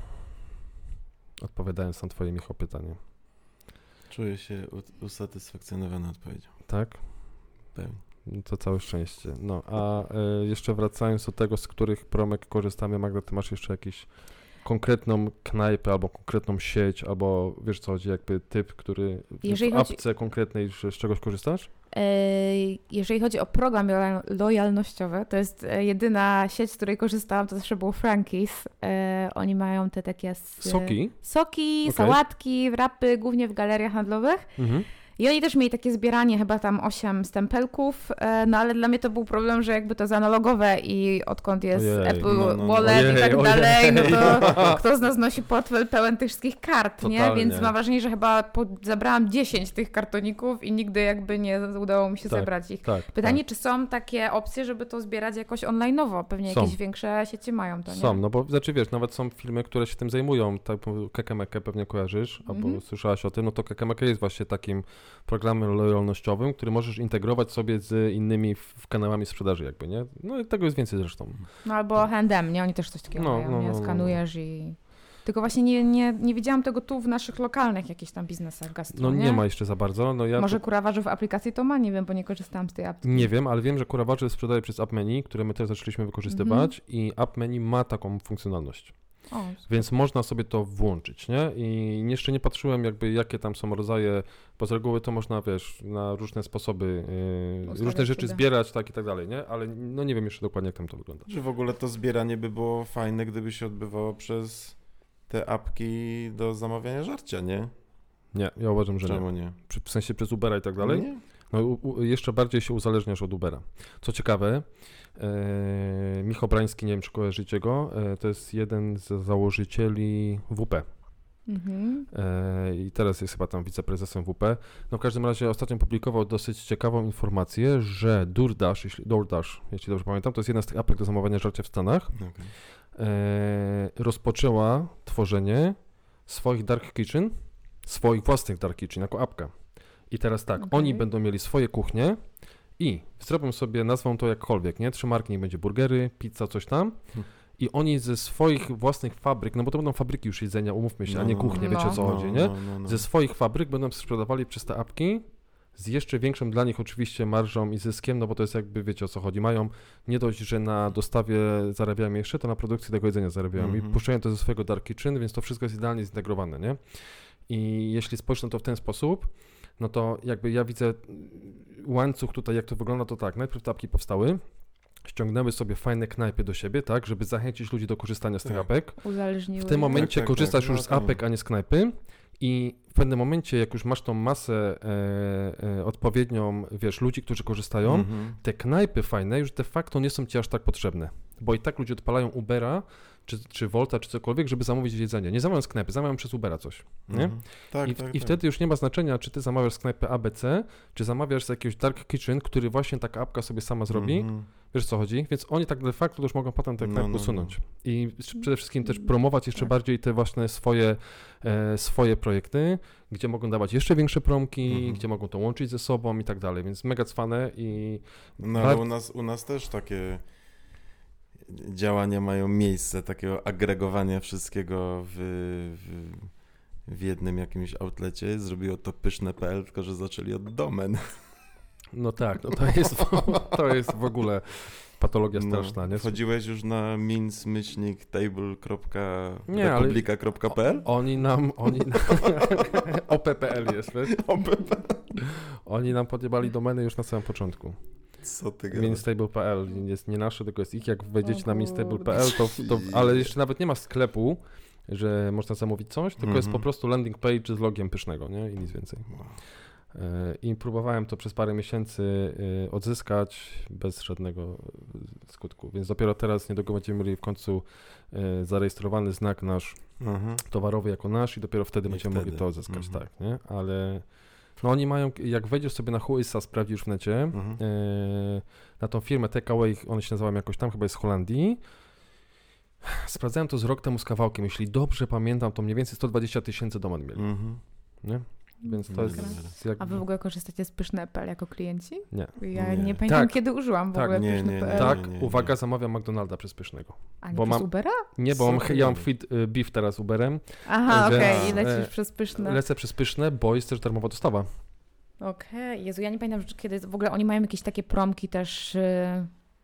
Odpowiadając na twoje, Michał, pytanie. Czuję się u- usatysfakcjonowany odpowiedzią. Tak? Pewnie. No to całe szczęście. No, a y, jeszcze wracając do tego, z których promek korzystamy, Magda, ty masz jeszcze jakąś konkretną knajpę, albo konkretną sieć, albo wiesz co chodzi, jakby typ, który Jeżeli w chodzi- apce konkretnej z, z czegoś korzystasz? Ej, Jeżeli chodzi o program lojal- lojalnościowy, to jest e, jedyna sieć, z której korzystałam, to zawsze był Frankies. E, Oni mają te takie s- Soki? soki, Okej. sałatki, wrapy, głównie w galeriach handlowych. Mhm. I oni też mieli takie zbieranie, chyba tam osiem stempelków, e, no ale dla mnie to był problem, że jakby to jest analogowe i odkąd jest Ojej, Apple no, no, no. Wallet Ojej, i tak ojej. dalej, no to kto z nas nosi portfel pełen tych wszystkich kart, nie? Totalnie. Więc mam wrażenie, że chyba po, zabrałam dziesięć tych kartoników i nigdy jakby nie udało mi się Tak, zebrać ich. Tak, Pytanie, tak. czy są takie opcje, żeby to zbierać jakoś online'owo? Pewnie Są. jakieś większe sieci mają to, nie? Są, no bo znaczy wiesz, nawet są firmy, które się tym zajmują, tak Kekemekę pewnie kojarzysz, albo Mhm. słyszałaś o tym, no to Kekemeke jest właśnie takim programem lojalnościowym, który możesz integrować sobie z innymi w, w kanałami sprzedaży jakby, nie? No i tego jest więcej zresztą. No albo handem, nie? Oni też coś takiego No, mają, no, nie? no, no. Skanujesz i... Tylko właśnie nie, nie, nie widziałam tego tu w naszych lokalnych jakichś tam biznesach gastro, No nie ma jeszcze za bardzo, no ja Może to, Kura Warzyw w aplikacji to ma? Nie wiem, bo nie korzystałam z tej apki. nie wiem, ale wiem, że Kura Warzyw sprzedaje przez App Menu, które my też zaczęliśmy wykorzystywać i App Menu ma taką funkcjonalność. O, Więc można sobie to włączyć, nie? I jeszcze nie patrzyłem jakby jakie tam są rodzaje, bo z reguły to można, wiesz, na różne sposoby, yy, Ustawiać różne rzeczy sobie. zbierać, tak i tak dalej, nie? Ale no nie wiem jeszcze dokładnie jak tam to wygląda. Czy w ogóle to zbieranie by było fajne, gdyby się odbywało przez te apki do zamawiania żarcia, nie? Nie, ja uważam, że nie. Czemu nie? Przy- W sensie przez Ubera i tak dalej. Nie? No u, u, jeszcze bardziej się uzależniasz od Ubera. Co ciekawe, e, Michał Brański, nie wiem czy kojarzycie go, e, to jest jeden z założycieli W P. mhm. E, I teraz jest chyba tam wiceprezesem W P. No w każdym razie ostatnio publikował dosyć ciekawą informację, że DoorDash, jeśli, DoorDash, jeśli dobrze pamiętam, to jest jedna z tych apek do zamawiania żarcia w Stanach, Okay. e, rozpoczęła tworzenie swoich dark kitchen, swoich własnych dark kitchen jako apka. I teraz tak, Okej. oni będą mieli swoje kuchnie i zrobią sobie, nazwą to jakkolwiek, nie? Trzy marki, niech będzie burgery, pizza, coś tam. Hmm. I oni ze swoich własnych fabryk, no bo to będą fabryki już jedzenia, umówmy się, a nie No, kuchnie, no. wiecie o co No, chodzi, nie? No, no, no. Ze swoich fabryk będą sprzedawali przez te apki z jeszcze większą dla nich oczywiście marżą i zyskiem, no bo to jest jakby, wiecie o co chodzi, mają nie dość, że na dostawie zarabiają jeszcze, to na produkcji tego jedzenia zarabiają Mhm. i puszczają to ze swojego dark kitchen, więc to wszystko jest idealnie zintegrowane, nie? I jeśli spojrzę na to w ten sposób, no to jakby ja widzę łańcuch tutaj, jak to wygląda, to tak, najpierw te apki powstały, ściągnęły sobie fajne knajpy do siebie, tak, żeby zachęcić ludzi do korzystania z tych Tak. apek. Uzależniły. W tym momencie tak, tak, korzystasz tak, już no z to- apek, a nie z knajpy i w pewnym momencie, jak już masz tą masę e, e, odpowiednią, wiesz, ludzi, którzy korzystają, Mhm. te knajpy fajne już de facto nie są ci aż tak potrzebne, bo i tak ludzie odpalają Ubera, czy, czy Wolta, czy cokolwiek, żeby zamówić jedzenie. Nie zamawiają z knajpy, zamawiają przez Ubera coś, nie? Mhm. Tak, I, tak, I tak. wtedy już nie ma znaczenia, czy ty zamawiasz z knajpy A B C, czy zamawiasz z jakiegoś dark kitchen, który właśnie taka apka sobie sama zrobi. Mhm. Wiesz co chodzi? Więc oni tak de facto już mogą potem te No, knajpy no, no. usunąć. I przede wszystkim też promować jeszcze Tak. bardziej te właśnie swoje, e, swoje projekty, gdzie mogą dawać jeszcze większe promki, Mhm. gdzie mogą to łączyć ze sobą i tak dalej. Więc mega cwane i No ale Bar- u nas, u nas też takie działania mają miejsce, takiego agregowania wszystkiego w, w, w jednym jakimś outlecie. Zrobiło to pyszne kropka p l, tylko że zaczęli od domen. no tak, no to jest, to jest w ogóle patologia straszna, nie? Wchodziłeś już na Nie, ale- mince-table kropka p l? Oni nam, oni nam, O P P L jest, wiesz? Oni nam podjebali domeny już na samym początku. Co ty gadasz? Minstable kropka p l jest nie nasze, tylko jest ich. Jak wejdziecie O na minstable kurde. kropka p l, to, to, ale jeszcze nawet nie ma sklepu, że można zamówić coś, tylko jest po Mhm. prostu landing page z logiem pysznego, nie? I nic więcej. Wow. E, I próbowałem to przez parę miesięcy e, odzyskać bez żadnego e, skutku, więc dopiero teraz niedługo będziemy mieli w końcu e, zarejestrowany znak nasz Mhm. towarowy jako nasz i dopiero wtedy I będziemy wtedy. mogli to odzyskać, Mhm. tak, nie? Ale no oni mają, jak wejdziesz sobie na Huisa, sprawdzisz w necie, Mhm. e, na tą firmę Takeaway, one się nazywają jakoś tam, chyba jest z Holandii. Sprawdzałem to z rok temu z kawałkiem, jeśli dobrze pamiętam, to mniej więcej sto dwadzieścia tysięcy domen mieli, Mhm. nie? Więc to Dobra. jest jak... A wy w ogóle korzystacie z pyszne kropka p l jako klienci? Nie. Ja Nie. nie, pamiętam, Tak. kiedy użyłam w Tak, ogóle nie, pyszne nie, kropka nie. p l. Tak, nie, nie. uwaga, zamawiam McDonalda przez pysznego. A nie bo przez mam- Ubera? Nie, bo Co mam, ty ja mam gadasz? fit y, beef teraz Uberem, Aha, Więc, okej, i e, lecisz przez pyszne. lecę przez pyszne, bo jest też darmowa dostawa. Okej, Jezu, ja nie pamiętam, że kiedy w ogóle oni mają jakieś takie promki też, y,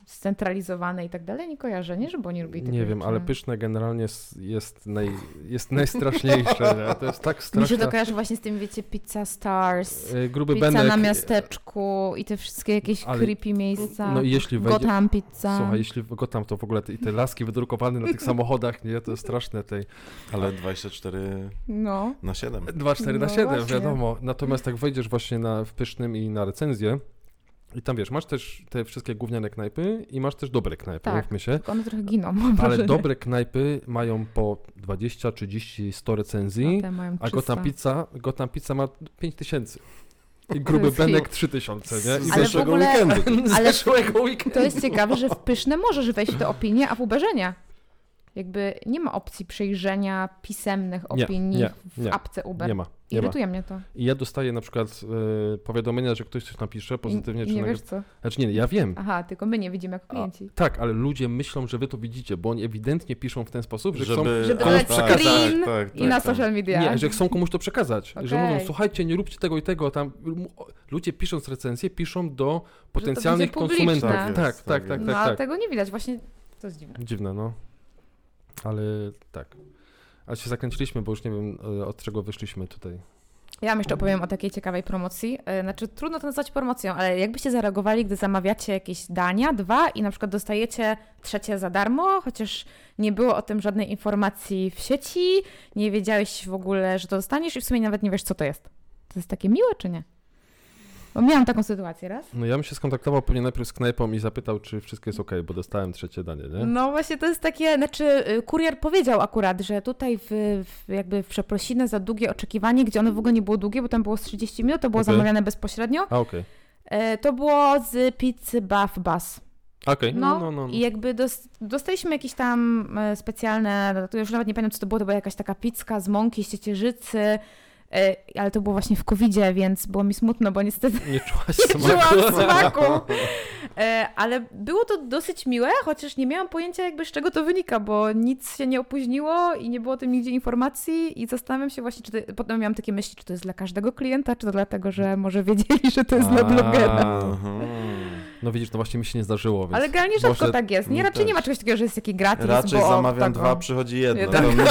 scentralizowane i tak dalej, nie kojarzę, nie, żeby oni robili takie Nie wiem, rzeczy. ale pyszne generalnie jest, jest, naj, jest najstraszniejsze, nie? To jest tak Mi się straszne. to kojarzy właśnie z tym, wiecie, Pizza Stars, Y, Gruby pizza Benek. na miasteczku i te wszystkie jakieś Ale- creepy miejsca. No i jeśli wejdzie... Gotham Pizza. Słuchaj, jeśli w Gotham, to w ogóle te, i te laski wydrukowane na tych samochodach, nie? To jest straszne tej... Ale dwadzieścia cztery No. na siedem. dwa cztery na No siedem, właśnie. wiadomo. Natomiast jak wejdziesz właśnie na, w Pysznym i na recenzję i tam wiesz, masz też te wszystkie gówniane knajpy i masz też dobre knajpy, Tak. mówmy się. Tylko one trochę giną, mam Ale wrażenie. dobre knajpy mają po dwadzieścia, trzydzieści, sto recenzji, A te mają a Gotham trzysta. Pizza, Gotham Pizza ma pięć tysięcy. I Gruby jest Benek hit. trzy tysiące, nie? I Z Ale w zeszłego ogóle- weekendu. z ale- zeszłego weekendu. To jest ciekawe, że w Pyszne możesz wejść w te opinie, a w Uberze nie. Jakby nie ma opcji przejrzenia pisemnych Nie, opinii nie, w nie. apce Uber. Nie ma, nie ma. Irytuje mnie to. I ja dostaję na przykład e, powiadomienia, że ktoś coś napisze pozytywnie I, czy i nie negatywnie. wiesz co. Znaczy nie, ja wiem. Aha, tylko my nie widzimy jako klienci. Tak, ale ludzie myślą, że wy to widzicie, bo oni ewidentnie piszą w ten sposób, że chcą... Żeby a, dać tak, screen tak, tak, I tak, na tak. social media. Nie, że chcą komuś to przekazać. Że Okej. mówią, słuchajcie, nie róbcie tego i tego. Tam ludzie pisząc recenzję, piszą do potencjalnych będzie publiczne. konsumentów. Tak Tak, jest, tak, tak tak, jest. No tak, ale tak. tego nie widać, właśnie to jest dziwne. Dziwne, no. Ale tak. Ale się zakręciliśmy, bo już nie wiem, e, od czego wyszliśmy tutaj. Ja wam jeszcze opowiem o takiej ciekawej promocji. Yy, Znaczy, trudno to nazwać promocją, ale jakbyście zareagowali, gdy zamawiacie jakieś dania, dwa i na przykład dostajecie trzecie za darmo, chociaż nie było o tym żadnej informacji w sieci, nie wiedziałeś w ogóle, że to dostaniesz i w sumie nawet nie wiesz, co to jest. To jest takie miłe, czy nie? Bo miałam taką sytuację raz. No ja bym się skontaktował pewnie najpierw z knajpą i zapytał, czy wszystko jest okej, bo dostałem trzecie danie, nie? No właśnie to jest takie, znaczy y, kurier powiedział akurat, że tutaj w, w jakby w przeprosiny za długie oczekiwanie, gdzie ono w ogóle nie było długie, bo tam było z trzydzieści minut, to było Okej. zamawiane bezpośrednio. A okej. E, to było z pizzy Buff Bus. Okej, No, no, no, no. i jakby dos, dostaliśmy jakieś tam e, specjalne, to już nawet nie pamiętam, co to było, to była jakaś taka pizzka z mąki, z ciecierzycy, e, ale to było właśnie w kowidzie, więc było mi smutno, bo niestety Nie czułaś nie smaku. czułam smaku. E, ale było to dosyć miłe, chociaż nie miałam pojęcia jakby z czego to wynika, bo nic się nie opóźniło i nie było o tym nigdzie informacji i zastanawiam się właśnie, czy to, potem miałam takie myśli, czy to jest dla każdego klienta, czy to dlatego, że może wiedzieli, że to jest dla A. blogera. Aha. No widzisz, to właśnie mi się nie zdarzyło, więc... Ale generalnie rzadko może- tak jest. Nie, mi raczej nie ma też. czegoś takiego, że jest taki gratis, Raczej bo zamawiam tak, dwa, o. przychodzi jedno. Tak. To mi-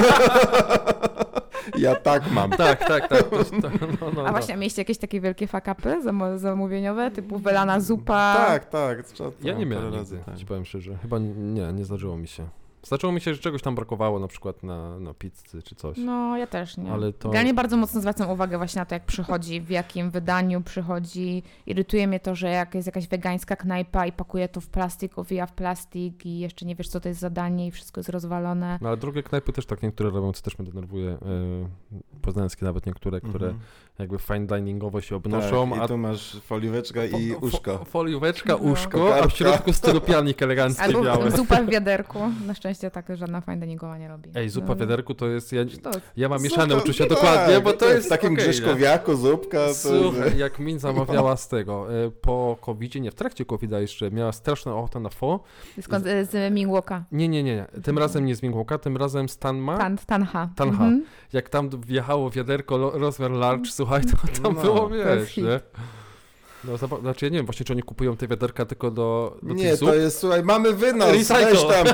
Ja tak mam. Tak, tak, tak. To, to, no, no, A no. właśnie, mieliście jakieś takie wielkie fuck-upy zam- zamówieniowe, typu wylana zupa? Tak, tak. trzeba- Ja nie miałem parę nigdy, razy, tak. ci powiem szczerze. Chyba nie, nie zdarzyło mi się. Zdarzyło mi się, że czegoś tam brakowało, na przykład na, na pizzy czy coś. No, ja też nie. Ale to- Generalnie bardzo mocno zwracam uwagę właśnie na to, jak przychodzi, w jakim wydaniu przychodzi. Irytuje mnie to, że jak jest jakaś wegańska knajpa i pakuje to w plastik, owija w plastik i jeszcze nie wiesz, co to jest za danie i wszystko jest rozwalone. No ale drugie knajpy też tak niektóre robią, co też mnie denerwuje. Yy, poznańskie nawet niektóre, które Mhm. jakby fine diningowo się obnoszą, Tak, a i tu masz folióweczkę i fo- uszko. fo- Folióweczka, No. uszko, a w Kokardka. środku styropianik elegancki Albo biały. zupa w wiaderku. Na szczęście tak żadna fine diningowa nie robi. Ej, zupa No. w wiaderku to jest... Ja, To, ja mam mieszane Zupka, uczucia, tak, dokładnie, bo to jest w takim okej, nie? grzyszkowiaku zupka. To... Słuchaj, jak min zamawiała z tego, e, po covidzie, nie, w trakcie covida jeszcze, miała straszną ochotę na pho. skąd, z, z Milwaukee'a. Nie, nie, nie, nie. Tym razem nie z Mingłoka, tym razem z Tanma. Tan, tanha. Tanha. Mhm. Jak tam wjechało wiaderko lo- rozmiar large, słuchaj, to tam No, było, to jest wiesz, hit. nie? No, zaba- znaczy ja nie wiem właśnie, czy oni kupują te wiaderka tylko do, do Nie, tych zup. to jest, słuchaj, mamy wynos, Recycle. weź tam.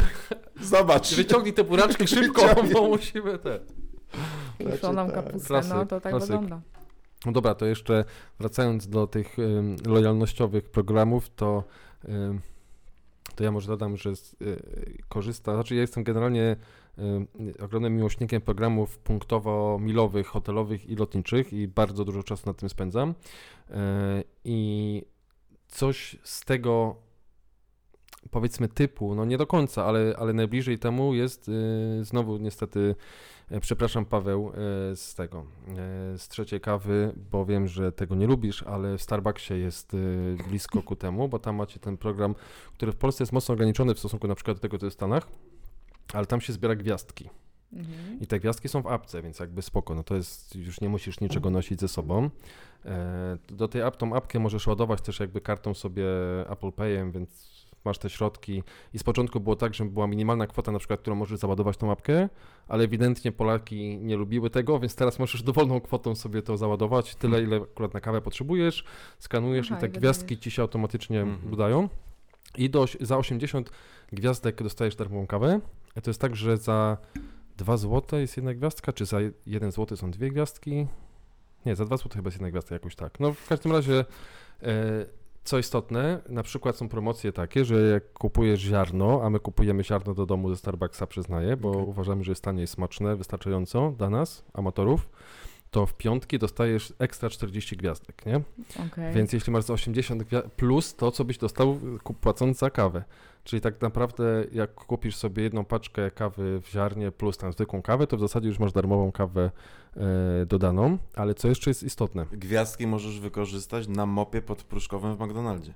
Zobacz. Wyciągnij te buraczki szybko, Wyciągnij. bo musimy te... Kiszoną tak. kapustę, Klasyk, no to tak klasyk. wygląda. No dobra, to jeszcze wracając do tych ym, lojalnościowych programów, to, ym, to ja może dodam, że z, y, korzystam, znaczy ja jestem generalnie y, ogromnym miłośnikiem programów punktowo-milowych, hotelowych i lotniczych i bardzo dużo czasu nad tym spędzam. Y, I coś z tego powiedzmy typu, no nie do końca, ale, ale najbliżej temu jest y, znowu niestety, e, przepraszam Paweł, e, z tego, e, z trzeciej kawy, bo wiem, że tego nie lubisz, ale w Starbucksie jest y, blisko ku temu, bo tam macie ten program, który w Polsce jest mocno ograniczony w stosunku na przykład do tego, co jest w Stanach, ale tam się zbiera gwiazdki. Mhm. I te gwiazdki są w apce, więc jakby spoko, no to jest, już nie musisz niczego nosić ze sobą. E, do tej app, tą apkę możesz ładować też jakby kartą sobie Apple Payem, więc masz te środki i z początku było tak, że była minimalna kwota na przykład, którą możesz załadować tą apkę, ale ewidentnie Polaki nie lubiły tego, więc teraz możesz dowolną kwotą sobie to załadować, tyle ile akurat na kawę potrzebujesz, skanujesz Aha, i te i gwiazdki wydajesz. ci się automatycznie Mhm. dodają. I do, za osiemdziesiąt gwiazdek dostajesz darmową kawę. To jest tak, że za dwa złote jest jedna gwiazdka, czy za jeden złoty są dwie gwiazdki? Nie, za dwa złote chyba jest jedna gwiazdka jakoś tak. No w każdym razie, e, co istotne, na przykład są promocje takie, że jak kupujesz ziarno, a my kupujemy ziarno do domu ze Starbucksa, przyznaję, bo okay. uważamy, że jest tanie i smaczne, wystarczająco dla nas, amatorów, to w piątki dostajesz ekstra czterdzieści gwiazdek, nie? Okay. Więc jeśli masz za osiemdziesiąt gwiazdek plus to, co byś dostał płacąc za kawę. Czyli tak naprawdę jak kupisz sobie jedną paczkę kawy w ziarnie plus tam zwykłą kawę, to w zasadzie już masz darmową kawę e, dodaną, ale co jeszcze jest istotne? Gwiazdki możesz wykorzystać na mopie pod Pruszkowem w McDonaldzie.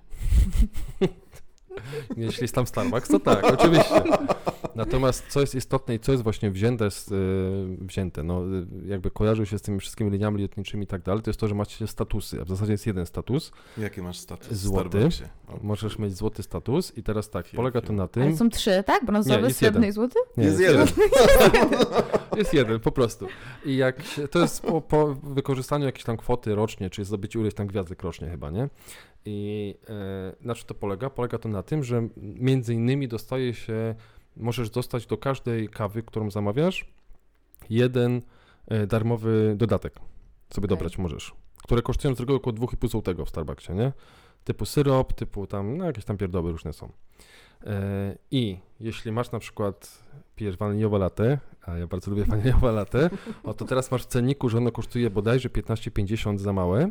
Jeśli jest tam Starbucks, to tak, oczywiście. Natomiast co jest istotne i co jest właśnie wzięte, z, yy, wzięte, no jakby kojarzy się z tymi wszystkimi liniami lotniczymi i tak dalej, to jest to, że macie statusy, a w zasadzie jest jeden status. Jaki masz status? Złoty. Możesz mieć złoty status i teraz tak, polega to na tym... Ale są trzy, tak? Brązowy, srebrny i złoty? Nie, jest, jest jeden. jeden. Jest jeden, po prostu. I jak się, to jest po, po wykorzystaniu jakiejś tam kwoty rocznie, czyli zdobyciu ileś tam gwiazdek rocznie chyba, nie? I e, na czym to polega? Polega to na tym, że między innymi dostaje się, możesz dostać do każdej kawy, którą zamawiasz, jeden e, darmowy dodatek sobie okay. dobrać możesz, które kosztują z reguły około dwa i pół złotego w Starbucksie, nie? Typu syrop, typu tam, no jakieś tam pierdoły różne są. E, I jeśli masz na przykład, pijesz waniliowe latte, a ja bardzo lubię waniliowe latte, o to teraz masz w cenniku, że ono kosztuje bodajże piętnaście pięćdziesiąt za małe.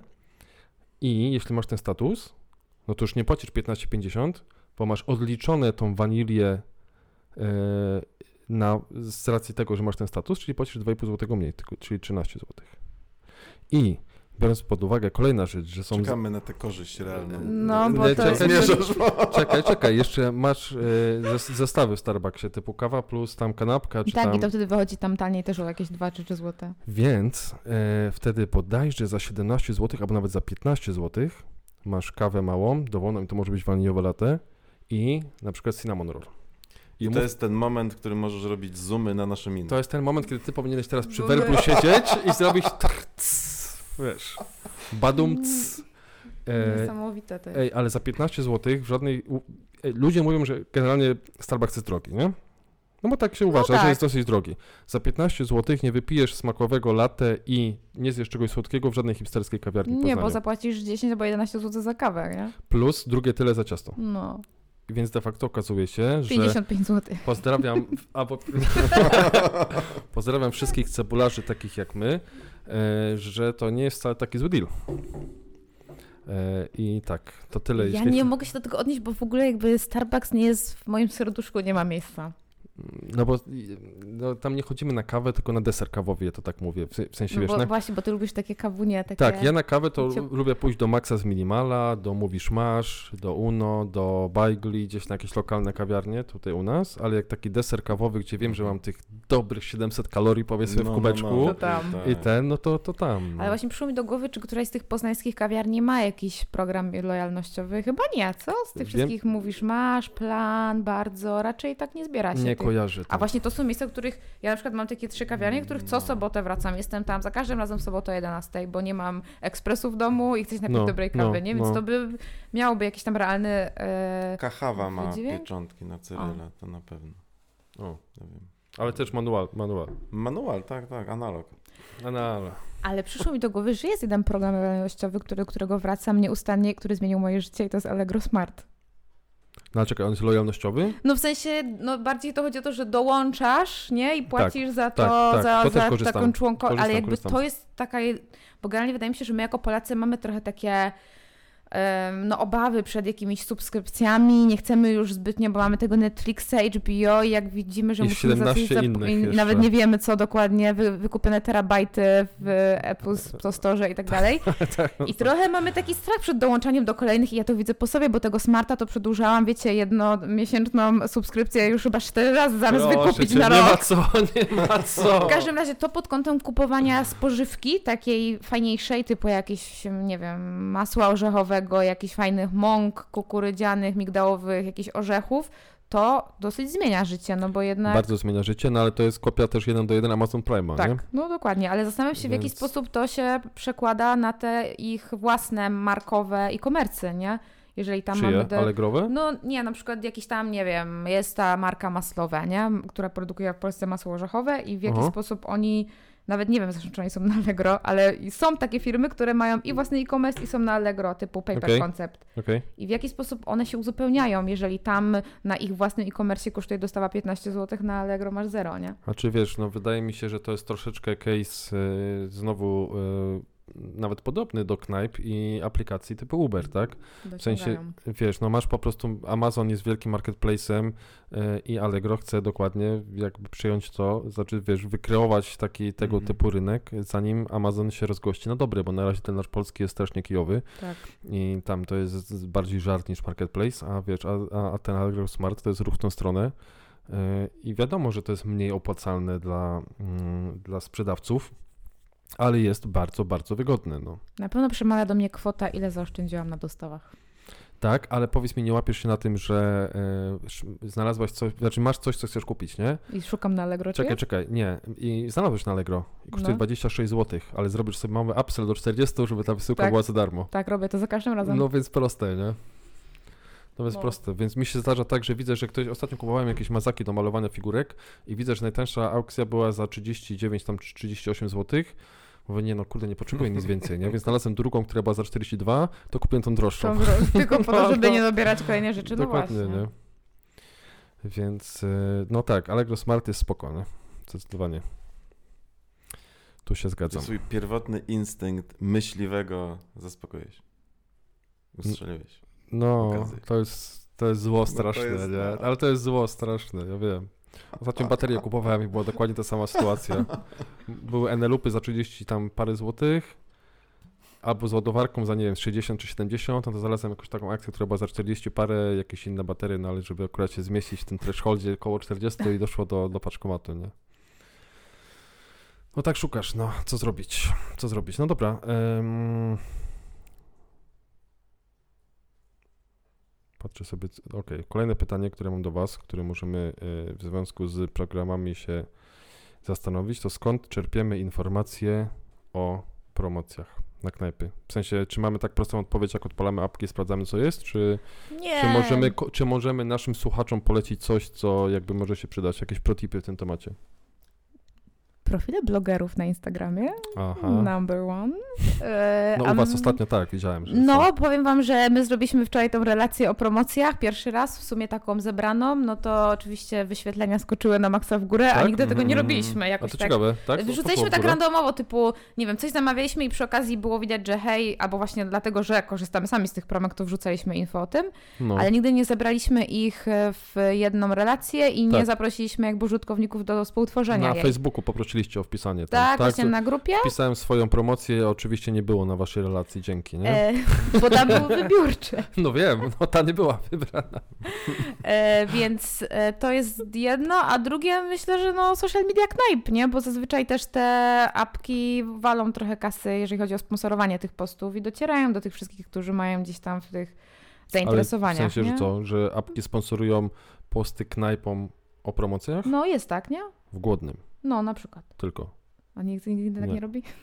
I jeśli masz ten status, no to już nie płacisz piętnaście pięćdziesiąt, bo masz odliczone tą wanilię e, na, z racji tego, że masz ten status, czyli płacisz dwa i pół złotego mniej, tylko, czyli trzynaście złotych. I biorąc pod uwagę kolejna rzecz, że są... Czekamy na tę korzyść realną. No, bo nie, to czekaj, jest... czekaj, czekaj, jeszcze masz e, zestawy w Starbucksie typu kawa plus tam kanapka, czy tak, tam... i to wtedy wychodzi tam taniej też o jakieś dwa czy trzy złote. Więc e, wtedy bodajże za siedemnaście złotych albo nawet za piętnaście złotych masz kawę małą, dowolną, i to może być waniliowe latte i na przykład cinnamon roll. I, I to mów... jest ten moment, w którym możesz robić zoomy na nasze miny. To jest ten moment, kiedy ty powinieneś teraz przy werblu siedzieć i zrobić tak, tss, wiesz, badum, tss. E, Niesamowite to jest. Ej, ale za piętnaście złotych w żadnej... Ej, ludzie mówią, że generalnie Starbucks jest drogi, nie? No bo tak się uważa, no tak. że jest dosyć drogi. Za piętnaście złotych nie wypijesz smakowego latte i nie zjesz czegoś słodkiego w żadnej hipsterskiej kawiarni Nie, Poznania. bo zapłacisz dziesięć albo jedenaście złotych za kawę, nie? Plus drugie tyle za ciasto. No. Więc de facto okazuje się, że... pięćdziesiąt pięć złotych. Pozdrawiam... albo... Pozdrawiam wszystkich cebularzy takich jak my, e, że to nie jest wcale taki zły deal. E, I tak, to tyle. Ja jeśli... nie mogę się do tego odnieść, bo w ogóle jakby Starbucks nie jest w moim serduszku, nie ma miejsca. No bo no, tam nie chodzimy na kawę, tylko na deser kawowy, ja to tak mówię, w, w sensie no wiesz... Bo na... właśnie, bo ty lubisz takie kawunie, takie... Tak, ja na kawę to Ciep... lubię pójść do Maxa z Minimala, do Mówisz Masz, do Uno, do Baigli, gdzieś na jakieś lokalne kawiarnie tutaj u nas, ale jak taki deser kawowy, gdzie wiem, że mam tych dobrych siedemset kalorii powiedzmy no, w kubeczku no, no, to tam. i ten, no to, to tam. No. Ale właśnie przyszło mi do głowy, czy któraś z tych poznańskich kawiarni ma jakiś program lojalnościowy? Chyba nie, co? Z tych wiem... wszystkich Mówisz Masz, Plan, Bardzo, raczej tak nie zbiera się. Nie tych. kojarzy. A właśnie to są miejsca, w których ja na przykład mam takie trzy kawiarnie, w których co sobotę wracam. Jestem tam za każdym razem w sobotę o jedenastej, bo nie mam ekspresu w domu i chcę napić no, dobrej kawy, no, nie? Więc no. to by miałoby jakiś tam realny... E, Kahawa ma wydźwięk? pieczątki na Cyryle, to na pewno. O, nie wiem. Ale też manual, manual. Manual, tak, tak, analog. Analog. Ale przyszło mi do głowy, że jest jeden program lojalnościowy, który, którego wracam nieustannie, który zmienił moje życie i to jest Allegro Smart. No ale czekaj, on jest lojalnościowy? No w sensie, no bardziej to chodzi o to, że dołączasz, nie? I płacisz tak, za to, tak, tak. za, to za taką członko, korzystam, ale jakby korzystam. to jest taka, bo generalnie wydaje mi się, że my jako Polacy mamy trochę takie um, no obawy przed jakimiś subskrypcjami, nie chcemy już zbytnio, bo mamy tego Netflixa, H B O i jak widzimy, że I musimy siedemnaście zap- innych i jeszcze. nawet nie wiemy co dokładnie, wy, wykupione terabajty w Apple Store i tak dalej. tak, no I trochę mamy taki strach przed dołączaniem do kolejnych i ja to widzę po sobie, bo tego Smarta to przedłużałam, wiecie, jednomiesięczną subskrypcję już chyba cztery razy zamiast Proszę wykupić cię, na nie rok. ma co, nie ma co. W każdym razie to pod kątem kupowania spożywki, takiej fajniejszej, typu jakieś, nie wiem, masła orzechowego, jakichś fajnych mąk kukurydzianych, migdałowych, jakichś orzechów, to dosyć zmienia życie, no bo jednak... Bardzo zmienia życie, no ale to jest kopia też jeden do jeden Amazon Prime'a, tak, nie? no dokładnie, ale zastanawiam się, w jaki Więc... sposób to się przekłada na te ich własne markowe e-commerce, nie? Jeżeli tam Czyje? mamy... De... Allegrowe? No nie, na przykład jakiś tam, nie wiem, jest ta marka Maslowe, nie? Która produkuje w Polsce masło orzechowe i w jaki Aha. sposób oni, nawet nie wiem zresztą, czy oni są na Allegro, ale są takie firmy, które mają i własny e-commerce i są na Allegro, typu Paper Okej. Concept. Okej. I w jaki sposób one się uzupełniają, jeżeli tam na ich własnym e-commerce kosztuje dostawa piętnaście złotych, na Allegro masz zero, nie? A czy wiesz, no wydaje mi się, że to jest troszeczkę case y, znowu y, nawet podobny do knajp i aplikacji typu Uber, tak? W sensie, Dociągają. wiesz, no masz po prostu, Amazon jest wielkim marketplace'em y, i Allegro chce dokładnie jakby przyjąć to, znaczy wiesz, wykreować taki tego Mhm. typu rynek, zanim Amazon się rozgości na dobry, bo na razie ten nasz polski jest strasznie kijowy Tak. i tam to jest z- bardziej żart niż marketplace, a wiesz, a, a, a ten Allegro Smart to jest ruch w tą stronę. Yy, I wiadomo, że to jest mniej opłacalne dla, mm, dla sprzedawców, ale jest bardzo, bardzo wygodne. No. Na pewno przemawia do mnie kwota, ile zaoszczędziłam na dostawach. Tak, ale powiedz mi, nie łapiesz się na tym, że yy, sz- znalazłaś coś, znaczy masz coś, co chcesz kupić, nie? I szukam na Allegro, Czekaj, czy czekaj, nie. I znalazłeś na Allegro i kosztuje No. dwadzieścia sześć złotych, ale zrobisz sobie mały upsell do czterdziestu, żeby ta wysyłka Tak. była za darmo. Tak, robię to za każdym razem. No więc proste, nie? No więc No. proste, więc mi się zdarza tak, że widzę, że ktoś, ostatnio kupowałem jakieś mazaki do malowania figurek i widzę, że najtańsza aukcja była za trzydzieści dziewięć, tam trzydzieści osiem złotych. Mówię, nie no kurde, nie potrzebuję nic więcej, nie? Więc znalazłem drugą, która była za czterdzieści dwa, to kupiłem tą droższą. Tą dro- Tylko po to, żeby No. nie dobierać kolejne rzeczy, no Dokładnie, właśnie. nie? Więc, y, no tak, Allegro Smart jest spoko, nie? Zdecydowanie. Tu się Czy zgadzam. swój pierwotny instynkt myśliwego zaspokoiłeś? Ustrzeliłeś. No, Okazy. to jest, to jest zło to straszne, jest, nie? no. Ale to jest zło straszne, ja wiem. Ostatnio baterię kupowałem i była dokładnie ta sama sytuacja. Były Enelupy za trzydzieści tam parę złotych, albo z ładowarką za, nie wiem, sześćdziesiąt czy siedemdziesiąt, no to znalazłem jakąś taką akcję, która była za czterdzieści parę, jakieś inne baterie, no ale żeby akurat się zmieścić w tym thresholdzie koło czterdzieści i doszło do, do paczkomatu, nie? No tak szukasz, no, co zrobić? Co zrobić? No dobra. Ym... Patrzę sobie, c- okej, kolejne pytanie, które mam do Was, które możemy y, w związku z programami się zastanowić, to skąd czerpiemy informacje o promocjach na knajpy? W sensie, czy mamy tak prostą odpowiedź, jak odpalamy apki, sprawdzamy co jest, czy, Nie. czy, możemy, ko- czy możemy naszym słuchaczom polecić coś, co jakby może się przydać, jakieś protipy w tym temacie? Profile blogerów na Instagramie, Aha. number one. E, No a u Was m- ostatnio tak, widziałem, że No, są. powiem Wam, że my zrobiliśmy wczoraj tą relację o promocjach, pierwszy raz, w sumie taką zebraną, no to oczywiście wyświetlenia skoczyły na maksa w górę, a Tak? nigdy tego nie Mhm. robiliśmy A jakoś to tak. ciekawe, tak? To Wrzucaliśmy poszło w tak górę? randomowo, typu, nie wiem, coś zamawialiśmy i przy okazji było widać, że hej, albo właśnie dlatego, że korzystamy sami z tych promek, to wrzucaliśmy info o tym, No. ale nigdy nie zebraliśmy ich e, w jedną relację i nie Tak. zaprosiliśmy jakby użytkowników do współtworzenia Na jej. Facebooku poprosiliście o wpisanie. Tam, Tak, właśnie co- na grupie, Wpisałem swoją promocję, oczywiście nie było na waszej relacji, dzięki, nie? e, bo tam był wybiórczy. No wiem, no ta nie była wybrana. E, więc e, to jest jedno, a drugie myślę, że no social media knajp, nie? Bo zazwyczaj też te apki walą trochę kasy, jeżeli chodzi o sponsorowanie tych postów i docierają do tych wszystkich, którzy mają gdzieś tam w tych Ale w zainteresowaniach, sensie, nie? że co, że apki sponsorują posty knajpom o promocjach? No jest tak, nie? W Głodnym No na przykład. tylko. A nikt nigdy tak Nie. nie robi?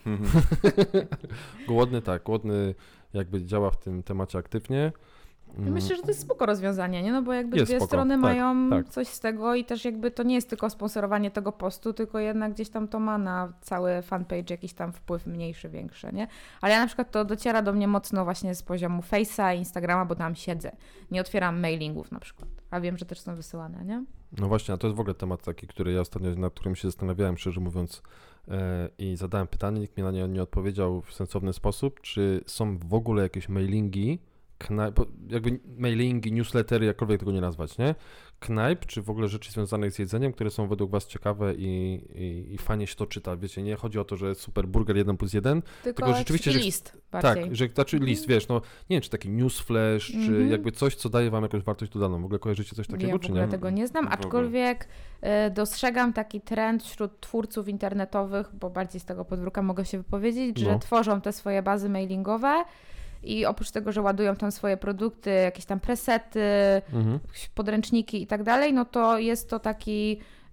Głodny tak, Głodny jakby działa w tym temacie aktywnie. Mm, Myślę, że to jest spoko rozwiązanie, nie? No bo jakby Jest dwie spoko, strony tak, mają tak. coś z tego i też jakby to nie jest tylko sponsorowanie tego postu, tylko jednak gdzieś tam to ma na cały fanpage jakiś tam wpływ mniejszy, większy, nie? Ale ja na przykład to dociera do mnie mocno właśnie z poziomu Face'a, Instagrama, bo tam siedzę. Nie otwieram mailingów na przykład, a wiem, że też są wysyłane, nie? No właśnie, a to jest w ogóle temat taki, który ja ostatnio, nad którym się zastanawiałem, szczerze mówiąc, e, i zadałem pytanie, nikt mi na nie nie odpowiedział w sensowny sposób, czy są w ogóle jakieś mailingi, knajp, bo jakby mailingi, newslettery, jakkolwiek tego nie nazwać, nie? Knajp, czy w ogóle rzeczy związanych z jedzeniem, które są według was ciekawe i, i, i fajnie się to czyta, wiecie, nie chodzi o to, że super burger jeden plus jeden, Tylko, Tylko rzeczywiście, taki że- list bardziej. tak, że znaczy list, wiesz, no nie wiem, czy taki newsflash, czy Mhm. jakby coś, co daje wam jakąś wartość dodaną, w ogóle kojarzycie coś takiego, Ja w czy ogóle nie? tego nie znam, W ogóle. aczkolwiek e, dostrzegam taki trend wśród twórców internetowych, bo bardziej z tego podwórka mogę się wypowiedzieć, że No. tworzą te swoje bazy mailingowe i oprócz tego, że ładują tam swoje produkty, jakieś tam presety, Mhm. jakieś podręczniki i tak dalej, no to jest to taki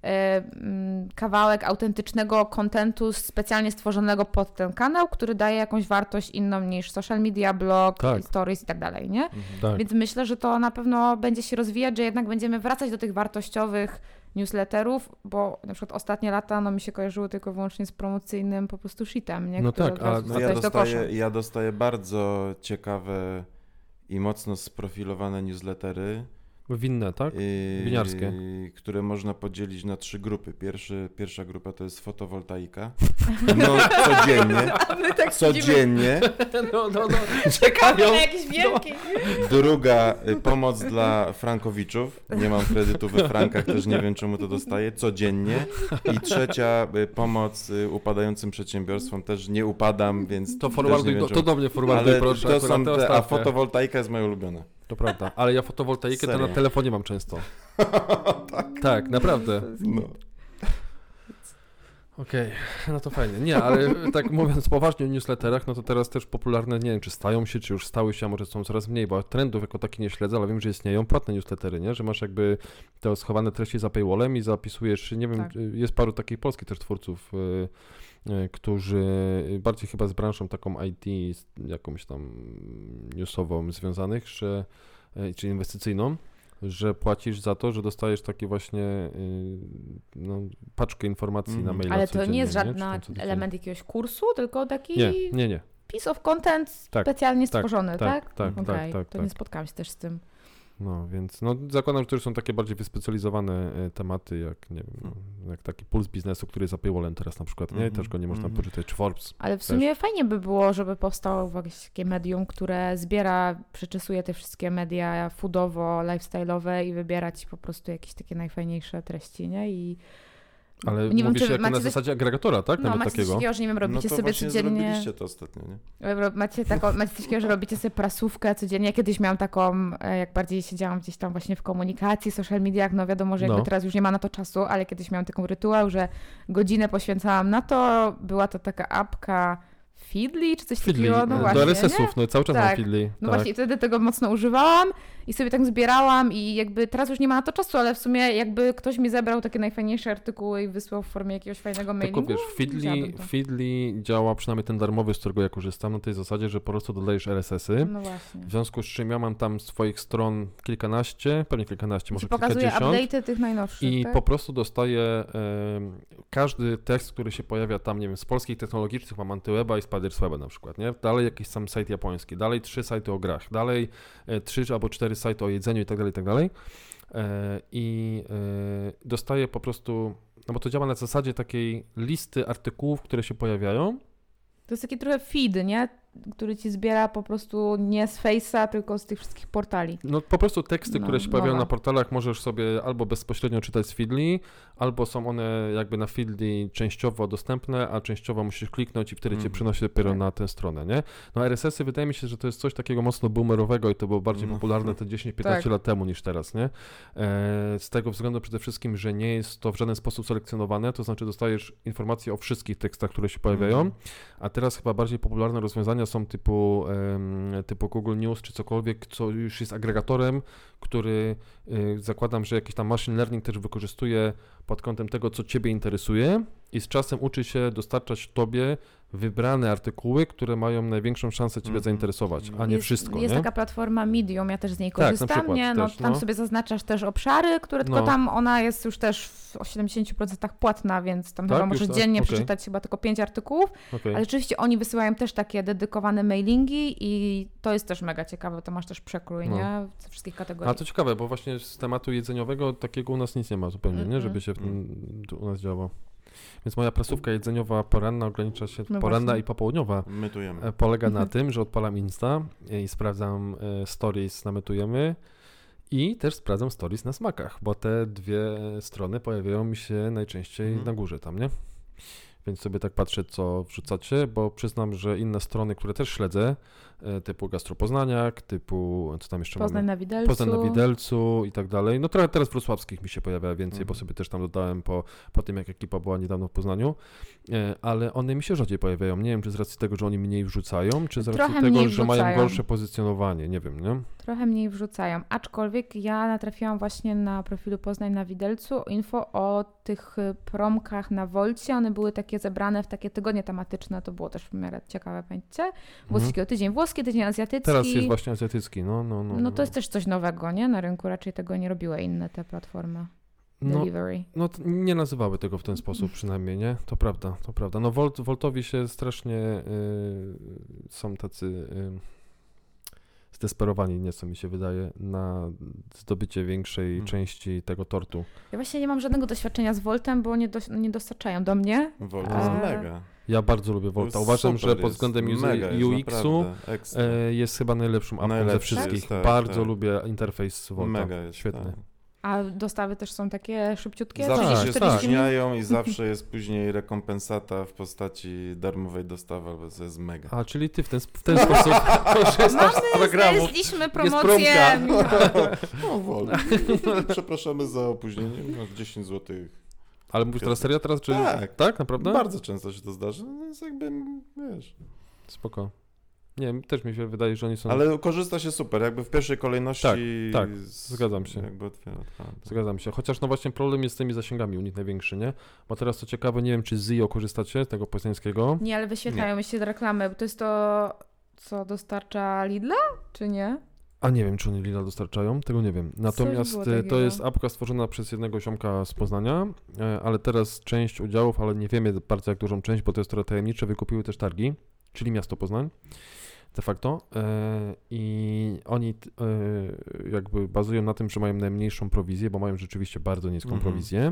kawałek autentycznego kontentu specjalnie stworzonego pod ten kanał, który daje jakąś wartość inną niż social media, blog, Tak. stories i tak dalej, nie? Tak. Więc myślę, że to na pewno będzie się rozwijać, że jednak będziemy wracać do tych wartościowych newsletterów, bo na przykład ostatnie lata no mi się kojarzyły tylko wyłącznie z promocyjnym po prostu shitem, nie? No Który tak, od razu a- No wrzucałeś ja, do kosza. dostaję, ja dostaję bardzo ciekawe i mocno sprofilowane newslettery, Winne, tak? yy, Winiarskie. które można podzielić na trzy grupy. Pierwszy, pierwsza grupa to jest fotowoltaika. No codziennie, My tak codziennie. No, no, no, czekają. na jakiś wielki. Druga, y, pomoc dla frankowiczów. Nie mam kredytu we frankach, też nie wiem czemu to dostaję. Codziennie. I trzecia, y, pomoc y, upadającym przedsiębiorstwom. Też nie upadam, więc To też forwarduj, nie wiem do, czemu. to do mnie forwarduj, Ale proszę. to akurat są te te, a ostatnie. fotowoltaika jest moja ulubiona. To prawda, ale ja fotowoltaikę to Serio? na telefonie mam często. Tak, naprawdę. No. Okej, no to fajnie. Nie, ale tak mówiąc poważnie o newsletterach, no to teraz też popularne, nie wiem, czy stają się, czy już stały się, a może są coraz mniej, bo trendów jako takich nie śledzę, ale wiem, że istnieją płatne newslettery, nie? Że masz jakby te schowane treści za paywallem i zapisujesz, nie wiem, Tak. jest paru takich polskich też twórców, y, y, którzy bardziej chyba z branżą taką I T, z jakąś tam newsową związanych, że, y, czy inwestycyjną, że płacisz za to, że dostajesz takie właśnie y, no, paczkę informacji Mhm. na maila Ale to codziennie, nie jest Czy żaden tam co tydzień. element jakiegoś kursu, tylko taki Nie, nie, nie. piece of content Tak, specjalnie tak, stworzony, tak? tak, tak, Okej, tak, tak, to tak. nie spotkałam się też z tym. No, więc no, zakładam, że to już są takie bardziej wyspecjalizowane e, tematy, jak nie wiem, no, jak taki puls biznesu, który jest za paywallem teraz na przykład, nie? I Mhm, też go nie można mhm. poczytać, czy Forbes. Ale w sumie fajnie by było, żeby powstało jakieś takie medium, które zbiera, przeczesuje te wszystkie media foodowo, lifestyle'owe i wybiera ci po prostu jakieś takie najfajniejsze treści, nie? I Ale nie wiem, mówisz czy jako na macie coś- zasadzie agregatora, tak? no, Nawet macie coś takiego. takiego, że nie wiem, robicie no to sobie właśnie codziennie... zrobiliście to ostatnio, nie? Ro- Macie, taką, macie coś takiego, że robicie sobie prasówkę codziennie. Ja kiedyś miałam taką, e, jak bardziej siedziałam gdzieś tam właśnie w komunikacji, social mediach, no wiadomo, że jakby No. teraz już nie ma na to czasu, ale kiedyś miałam taką rytuał, że godzinę poświęcałam na to. Była to taka apka Feedly czy coś Feedly, takiego, no e, właśnie, do nie? R S S-ów, no cały czas Tak. mam Feedly. No tak. właśnie, i wtedy tego mocno używałam i sobie tak zbierałam i jakby teraz już nie ma na to czasu, ale w sumie jakby ktoś mi zebrał takie najfajniejsze artykuły i wysłał w formie jakiegoś fajnego mailingu. Tylko wiesz, Feedly, wzięłabym to. Feedly działa, przynajmniej ten darmowy, z którego ja korzystam, na tej zasadzie, że po prostu dodajesz R S S-y. No właśnie. W związku z czym ja mam tam swoich stron kilkanaście, pewnie kilkanaście, może Ci pokazuje kilkadziesiąt. update'y tych najnowszych, I tak? po prostu dostaję em, każdy tekst, który się pojawia tam, nie wiem, z polskich technologicznych, mam Antyweba i Spidersweba na przykład, nie? Dalej jakiś sam site japoński, dalej trzy sajty o grach, dalej e, trzy albo cztery sajty o jedzeniu i tak dalej, i tak dalej. E, I e, dostaję po prostu, no bo to działa na zasadzie takiej listy artykułów, które się pojawiają. To jest taki trochę feed, nie? Który ci zbiera po prostu nie z Face'a, tylko z tych wszystkich portali. No po prostu teksty, No, które się pojawiają nowa. na portalach, możesz sobie albo bezpośrednio czytać z Feedly, albo są one jakby na Feedly częściowo dostępne, a częściowo musisz kliknąć i wtedy cię Mhm. przynosi dopiero Tak. na tę stronę, nie? No R S S-y wydaje mi się, że to jest coś takiego mocno boomerowego i to było bardziej No. popularne te dziesięć piętnaście Tak. lat temu niż teraz, nie? E, z tego względu przede wszystkim, że nie jest to w żaden sposób selekcjonowane, to znaczy dostajesz informacje o wszystkich tekstach, które się pojawiają, Mhm. a teraz chyba bardziej popularne rozwiązania są typu, em, typu Google News czy cokolwiek, co już jest agregatorem, który y, zakładam, że jakiś tam machine learning też wykorzystuje pod kątem tego, co ciebie interesuje i z czasem uczy się dostarczać tobie wybrane artykuły, które mają największą szansę ciebie Mhm. zainteresować, a nie jest, wszystko, Jest nie? taka platforma Medium, ja też z niej Tak, na korzystam, przykład nie? No, też, tam no. sobie zaznaczasz też obszary, które tylko No. tam, ona jest już też w siedemdziesiąt procent płatna, więc tam Tak? chyba Już możesz tak? dziennie Okej. przeczytać chyba tylko pięć artykułów, Okej. ale rzeczywiście oni wysyłają też takie dedykowane mailingi i to jest też mega ciekawe, to masz też przekrój, No. nie? Ze wszystkich kategorii. A to ciekawe, bo właśnie z tematu jedzeniowego takiego u nas nic nie ma zupełnie, nie? Mhm. Żeby się w tym, tu u nas działo. Więc moja prasówka jedzeniowa poranna ogranicza się, No poranna właśnie. i popołudniowa, Mytujemy. e, polega na Mhm. tym, że odpalam Insta i sprawdzam e, stories, nametujemy i też sprawdzam stories na smakach, bo te dwie strony pojawiają mi się najczęściej Mhm. na górze tam, nie? więc sobie tak patrzę, co wrzucacie, bo przyznam, że inne strony, które też śledzę, typu Gastropoznaniak, typu, co tam jeszcze Poznań mamy? na Widelcu. Poznań na Widelcu i tak dalej. No trochę teraz wrocławskich mi się pojawia więcej, Mhm. bo sobie też tam dodałem po, po tym, jak ekipa była niedawno w Poznaniu, e, ale one mi się rzadziej pojawiają. Nie wiem, czy z racji tego, że oni mniej wrzucają, czy z racji Trochę tego, mniej że mają wrzucają. gorsze pozycjonowanie, nie wiem, nie? Trochę mniej wrzucają, aczkolwiek ja natrafiłam właśnie na profilu Poznań na Widelcu info o tych y, promkach na Wolcie. One były takie zebrane w takie tygodnie tematyczne, to było też w miarę ciekawe, pamiętacie? Było Mhm. takiego tydzień włoski, tydzień azjatycki. Teraz jest właśnie azjatycki, no, no, no. No to jest też coś nowego, nie? Na rynku raczej tego nie robiły inne te platformy. No, Delivery. no t- nie nazywały tego w ten sposób przynajmniej, nie? To prawda, to prawda. No Volt, Voltowi się strasznie y, są tacy y, zdesperowani, nieco mi się wydaje, na zdobycie większej Hmm. części tego tortu. Ja właśnie nie mam żadnego doświadczenia z Voltem, bo nie, do, nie dostarczają do mnie. Volt A- jest mega. Ja bardzo lubię Volta. To Uważam, super że pod jest, względem mega jest, U X-u naprawdę, ekstra. e, jest chyba najlepszą apką ze Najlepszy wszystkich. jest, tak, bardzo tak. lubię interfejs Volta. Mega jest, Świetny. tak. A dostawy też są takie szybciutkie? Zawsze Tak, się trzydzieści czterdzieści minut? spóźniają i zawsze jest później rekompensata w postaci darmowej dostawy, albo to jest mega. A, czyli ty w ten, w ten sposób korzystasz z programu. Znaleźliśmy promka. promocję. No wolno. Przepraszamy za opóźnienie, masz dziesięć złotych. Ale mówisz teraz serio teraz, czy... Tak. Tak, naprawdę? Bardzo często się to zdarza, no jest jakby, wiesz. Spoko. Nie wiem, też mi się wydaje, że oni są... Ale korzysta się super, jakby w pierwszej kolejności. Tak, tak, z- zgadzam się. Jakby otwiera. Tak. Zgadzam się. Chociaż no właśnie problem jest z tymi zasięgami u nich największy, nie? Bo teraz co ciekawe, nie wiem, czy z Zio korzystacie, z tego poznańskiego. Nie, ale wyświetlają mi się te reklamy, bo to jest to, co dostarcza Lidla, czy nie? A nie wiem, czy oni Lidla dostarczają, tego nie wiem. Natomiast było e, to takiego. jest apka stworzona przez jednego ziomka z Poznania, e, ale teraz część udziałów, ale nie wiemy bardzo jak dużą część, bo to jest trochę tajemnicze, wykupiły też targi, czyli miasto Poznań de facto e, i oni t- e, jakby bazują na tym, że mają najmniejszą prowizję, bo mają rzeczywiście bardzo niską Mhm. prowizję.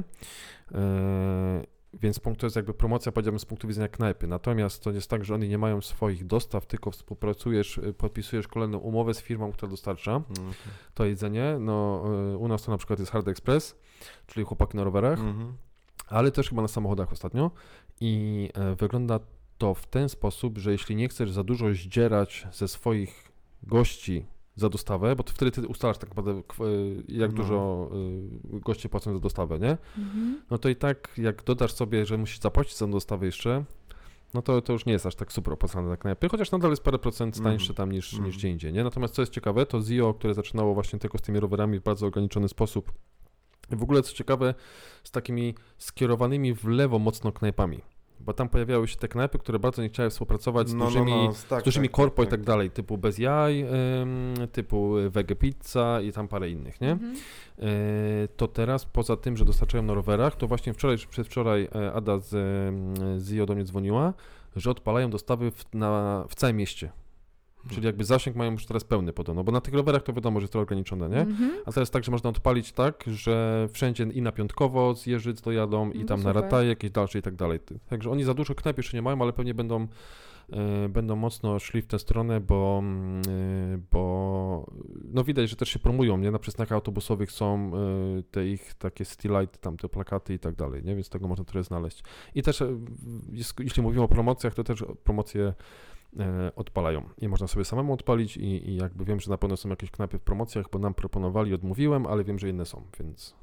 E, Więc punkt to jest jakby promocja, powiedziałbym, z punktu widzenia knajpy. Natomiast to jest tak, że oni nie mają swoich dostaw, tylko współpracujesz, y, podpisujesz kolejną umowę z firmą, która dostarcza No, okej. to jedzenie. No, y, u nas to na przykład jest Hard Express, czyli chłopaki na rowerach, Mhm. ale też chyba na samochodach ostatnio. I e, wygląda to w ten sposób, że jeśli nie chcesz za dużo zdzierać ze swoich gości za dostawę, bo ty wtedy ty ustalasz tak naprawdę, kw- y, jak No. dużo y, goście płacą za dostawę, nie? Mhm. No to i tak, jak dodasz sobie, że musisz zapłacić za dostawę jeszcze, no to, to już nie jest aż tak super opłacane na knajpy, chociaż nadal jest parę procent Mhm. tańsze tam niż, Mhm. niż gdzie indziej, nie? Natomiast co jest ciekawe, to Zio, które zaczynało właśnie tylko z tymi rowerami w bardzo ograniczony sposób, w ogóle co ciekawe, z takimi skierowanymi w lewo mocno knajpami, bo tam pojawiały się te knajpy, które bardzo nie chciały współpracować z No, no, dużymi, no, tak, z dużymi tak, korpo tak, i tak dalej, typu Bez Jaj, ym, typu Wege Pizza i tam parę innych, nie? Mhm. E, to teraz poza tym, że dostarczają na rowerach, to właśnie wczoraj czy przedwczoraj e, Ada z, e, z Zio do mnie dzwoniła, że odpalają dostawy w, na, w całym mieście. Czyli jakby zasięg mają już teraz pełny podobno, bo na tych rowerach to wiadomo, że jest to ograniczone, nie? Mhm. A teraz tak, że można odpalić tak, że wszędzie i na Piątkowo z Jeżyc dojadą i No tam to na super. Rataje jakieś dalsze i tak dalej. Także oni za dużo knajp jeszcze nie mają, ale pewnie będą e, będą mocno szli w tę stronę, bo, mm, e, bo no widać, że też się promują, nie? Na przystankach autobusowych są e, te ich takie city light, tam te plakaty i tak dalej, nie? Więc tego można trochę znaleźć. I też e, jest, jeśli mówimy o promocjach, to też promocje e, odpalają i można sobie samemu odpalić i, i jakby wiem, że na pewno są jakieś knajpy w promocjach, bo nam proponowali, odmówiłem, ale wiem, że inne są, więc...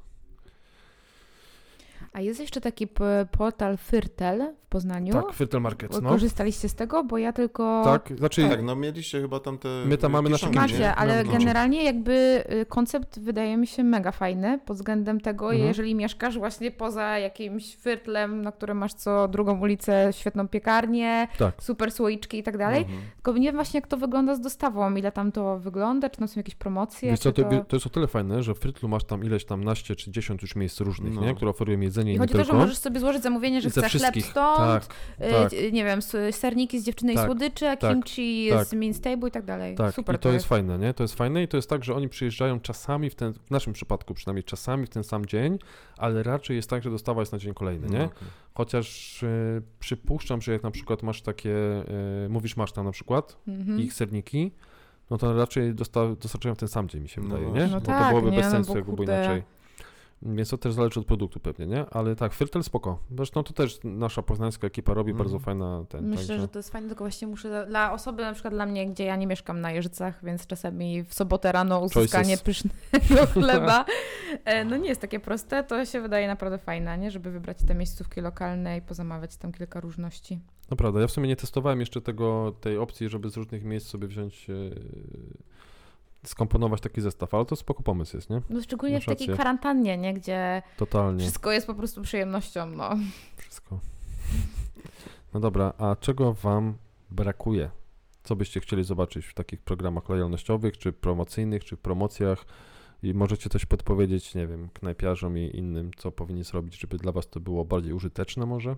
A jest jeszcze taki p- portal Fyrtel w Poznaniu. Tak, Fyrtel Market, no. Korzystaliście z tego? Bo ja tylko... Tak, znaczy Tak, no mieliście chyba tam te... My tam mamy nasze kieszonki, kieszonki. nie? Macie, ale No, no. generalnie jakby y, koncept wydaje mi się mega fajny pod względem tego, Mhm. jeżeli mieszkasz właśnie poza jakimś Fyrtlem, na którym masz co drugą ulicę świetną piekarnię, tak. super słoiczki i tak dalej. Mhm. Tylko nie wiem właśnie jak to wygląda z dostawą, ile tam to wygląda, czy tam są jakieś promocje, Wiesz co, czy to, to... to jest o tyle fajne, że w Frytlu masz tam ileś tam naście czy dziesięć już miejsc różnych, No. nie? Które oferują jedzenie i, I nie chodzi o to, tylko. że możesz sobie złożyć zamówienie, że I ze chcesz chleb wszystkich. stąd, Tak, y, tak. y, nie wiem, s- serniki z dziewczyny Tak, i słodyczy, a tak, kimchi tak. z Minstabu i tak dalej. Tak, Super i to jest fajne, nie? To jest fajne i to jest tak, że oni przyjeżdżają czasami w ten, w naszym przypadku przynajmniej czasami w ten sam dzień, ale raczej jest tak, że dostawa jest na dzień kolejny, nie? No, okej. Chociaż y, przypuszczam, że jak na przykład masz takie, y, mówisz masz tam na przykład Mhm. ich serniki, no to raczej dosta- dostarczają w ten sam dzień, mi się No wydaje, właśnie. nie? No Bo tak, to byłoby nie, bez no sensu, bo jakby było kurde. inaczej. Więc to też zależy od produktu pewnie, nie? Ale tak, Firtel spoko. Zresztą to też nasza poznańska ekipa robi, Mhm. bardzo fajna ten. Myślę, także... że to jest fajne, tylko właśnie muszę, dla osoby na przykład dla mnie, gdzie ja nie mieszkam na Jeżycach, więc czasami w sobotę rano uzyskanie Choices. pysznego chleba, e, no nie jest takie proste, to się wydaje naprawdę fajne, nie? Żeby wybrać te miejscówki lokalne i pozamawiać tam kilka różności. No prawda, ja w sumie nie testowałem jeszcze tego, tej opcji, żeby z różnych miejsc sobie wziąć, yy, skomponować taki zestaw, ale to spoko pomysł jest, nie? No szczególnie Masz w takiej rację. kwarantannie, nie? Gdzie Totalnie. wszystko jest po prostu przyjemnością, no. Wszystko. No dobra, a czego wam brakuje? Co byście chcieli zobaczyć w takich programach lojalnościowych, czy promocyjnych, czy w promocjach? I możecie coś podpowiedzieć, nie wiem, knajpiarzom i innym, co powinni zrobić, żeby dla was to było bardziej użyteczne może?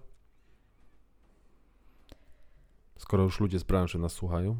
Skoro już ludzie z branży nas słuchają.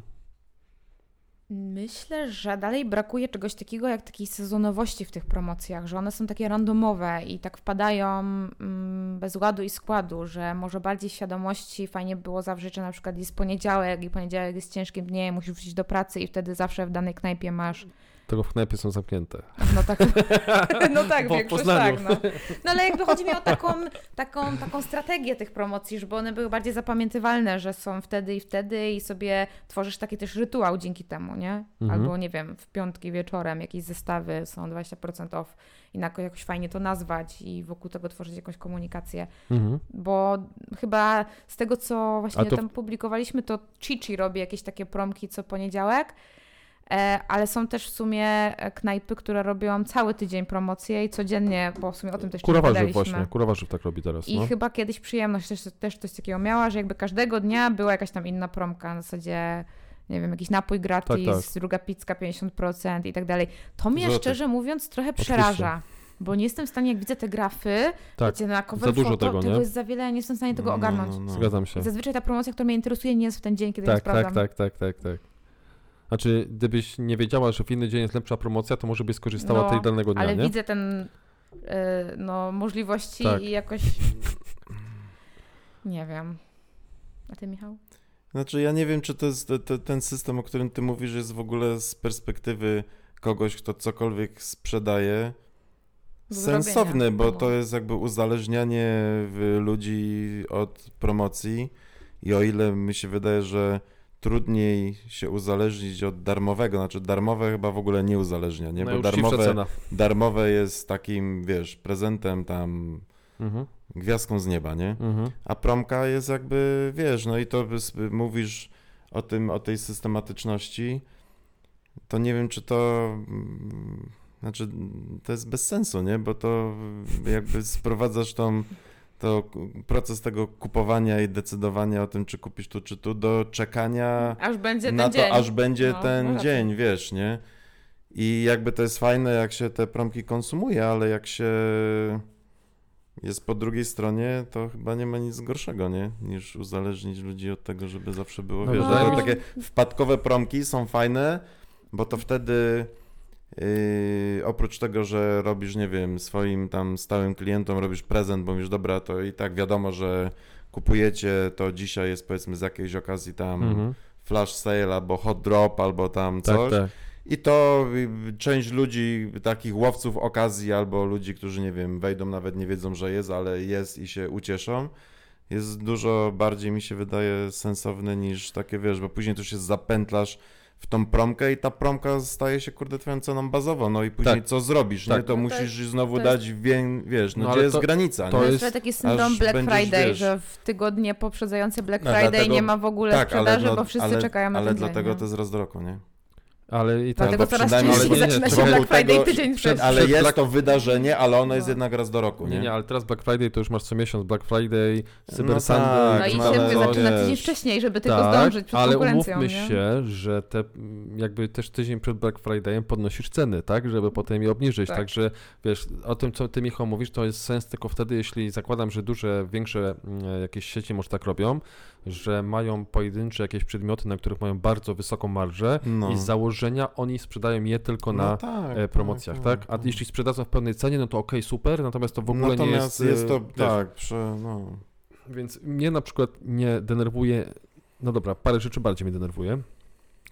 Myślę, że dalej brakuje czegoś takiego jak takiej sezonowości w tych promocjach, że one są takie randomowe i tak wpadają mm, bez ładu i składu, że może bardziej świadomości fajnie było zawrzeć, że na przykład jest poniedziałek i poniedziałek jest ciężkim dniem, musisz wrócić do pracy i wtedy zawsze w danej knajpie masz... Tego w knajpie są zamknięte. No tak, no tak, Bo w większość Poznaniu. tak, no. No ale jakby chodzi mi o taką, taką, taką strategię tych promocji, żeby one były bardziej zapamiętywalne, że są wtedy i wtedy i sobie tworzysz taki też rytuał dzięki temu, nie? Mhm. Albo nie wiem, w piątki wieczorem jakieś zestawy są dwadzieścia procent off i na jakoś fajnie to nazwać i wokół tego tworzyć jakąś komunikację, Mhm. bo chyba z tego, co właśnie A to- tam publikowaliśmy, to Chichi robi jakieś takie promki co poniedziałek, e, ale są też w sumie e, knajpy, które robią cały tydzień promocje i codziennie, bo w sumie o tym też nie Kura warzyw gadaliśmy. właśnie, Kura warzyw tak robi teraz, I no. chyba kiedyś przyjemność też, też coś takiego miała, że jakby każdego dnia była jakaś tam inna promka, na zasadzie, nie wiem, jakiś napój gratis, Tak, tak. druga pizza pięćdziesiąt procent i tak dalej. To mnie Złotych. szczerze mówiąc trochę Oczywiście. przeraża, bo nie jestem w stanie, jak widzę te grafy, Tak, wiecie, na cover za dużo photo, tego, nie? tego jest za wiele, ja nie jestem w stanie tego No, ogarnąć. no, no. Zgadzam się. I zazwyczaj ta promocja, która mnie interesuje, nie jest w ten dzień, kiedy ją Tak, sprawdzam. tak, tak, tak, tak, tak. Znaczy, gdybyś nie wiedziała, że w inny dzień jest lepsza promocja, to może byś skorzystała No, tej danego dnia, Ale nie? widzę ten, y, no, możliwości Tak. i jakoś, nie wiem. A ty, Michał? Znaczy ja nie wiem, czy to jest, te, ten system, o którym ty mówisz, jest w ogóle z perspektywy kogoś, kto cokolwiek sprzedaje, Do sensowny, zrobienia. bo No. to jest jakby uzależnianie w- ludzi od promocji i o ile mi się wydaje, że trudniej się uzależnić od darmowego, znaczy darmowe chyba w ogóle nie uzależnia, nie? Bo Najuczciwsza darmowe, cena. darmowe jest takim, wiesz, prezentem tam, Mhm, gwiazdką z nieba, nie? mhm. A promka jest jakby, wiesz, no i to bys- mówisz o tym, o tej systematyczności, to nie wiem, czy to, mm, znaczy to jest bez sensu, nie? Bo to jakby sprowadzasz tą, to proces tego kupowania i decydowania o tym, czy kupisz tu, czy tu, do czekania Aż będzie ten na to, dzień. aż będzie No, ten no racja. dzień, wiesz, nie? I jakby to jest fajne, jak się te promki konsumuje, ale jak się jest po drugiej stronie, to chyba nie ma nic gorszego, nie? Niż uzależnić ludzi od tego, żeby zawsze było, No, wiesz, wydaje że mi to takie wpadkowe promki są fajne, bo to wtedy yy, oprócz tego, że robisz, nie wiem, swoim tam stałym klientom robisz prezent, bo mówisz, dobra, to i tak wiadomo, że kupujecie, to dzisiaj jest powiedzmy z jakiejś okazji tam Mhm. flash sale albo hot drop, albo tam Tak, coś. tak. I to y, część ludzi, takich łowców okazji, albo ludzi, którzy, nie wiem, wejdą, nawet nie wiedzą, że jest, ale jest i się ucieszą, jest dużo bardziej, mi się wydaje, sensowne niż takie, wiesz, bo później to się zapętlasz w tą promkę i ta promka staje się, kurde, twoją ceną bazową, no i później Tak. co zrobisz, Tak. nie? To No to musisz jest- znowu to jest- dać, wię, wiesz, no, No, gdzie ale jest to- granica, to nie? To jest- jest trochę taki syndrom aż Black będziesz, Friday, wiesz- że w tygodnie poprzedzające Black No, Friday dlatego- nie ma w ogóle tak, sprzedaży, no, bo wszyscy ale, czekają na ale ten dlatego dzień. to jest raz do roku, nie? Ale i tak. Dlatego Albo coraz przynajmniej- częściej ale nie, zaczyna nie, się trochę Black Friday tego- tydzień przed. Ale Przed jest Black- to wydarzenie, ale ono jest No. jednak raz do roku, Nie, nie? nie, ale teraz Black Friday to już masz co miesiąc Black Friday, Cyber No Sunday. tak, No i no się ale mówię, to zaczyna tydzień wiesz. wcześniej, żeby tylko Tak, zdążyć przed ale konkurencją, umówmy nie? się, że te mm, jakby też tydzień przed Black Fridayem podnosisz ceny, tak, żeby potem je obniżyć, Tak. także wiesz, o tym, co ty, Michał, mówisz, to jest sens tylko wtedy, jeśli zakładam, że duże, większe mm, jakieś sieci może tak robią, że mają pojedyncze jakieś przedmioty, na których mają bardzo wysoką marżę No. i z założenia oni sprzedają je tylko na No tak, e, promocjach, tak, A jeśli sprzedadzą w pełnej cenie, no to okej, super, natomiast to w ogóle Natomiast nie jest... jest to, e, wiesz, tak, prze, no. Więc mnie na przykład nie denerwuje, no dobra, parę rzeczy bardziej mnie denerwuje.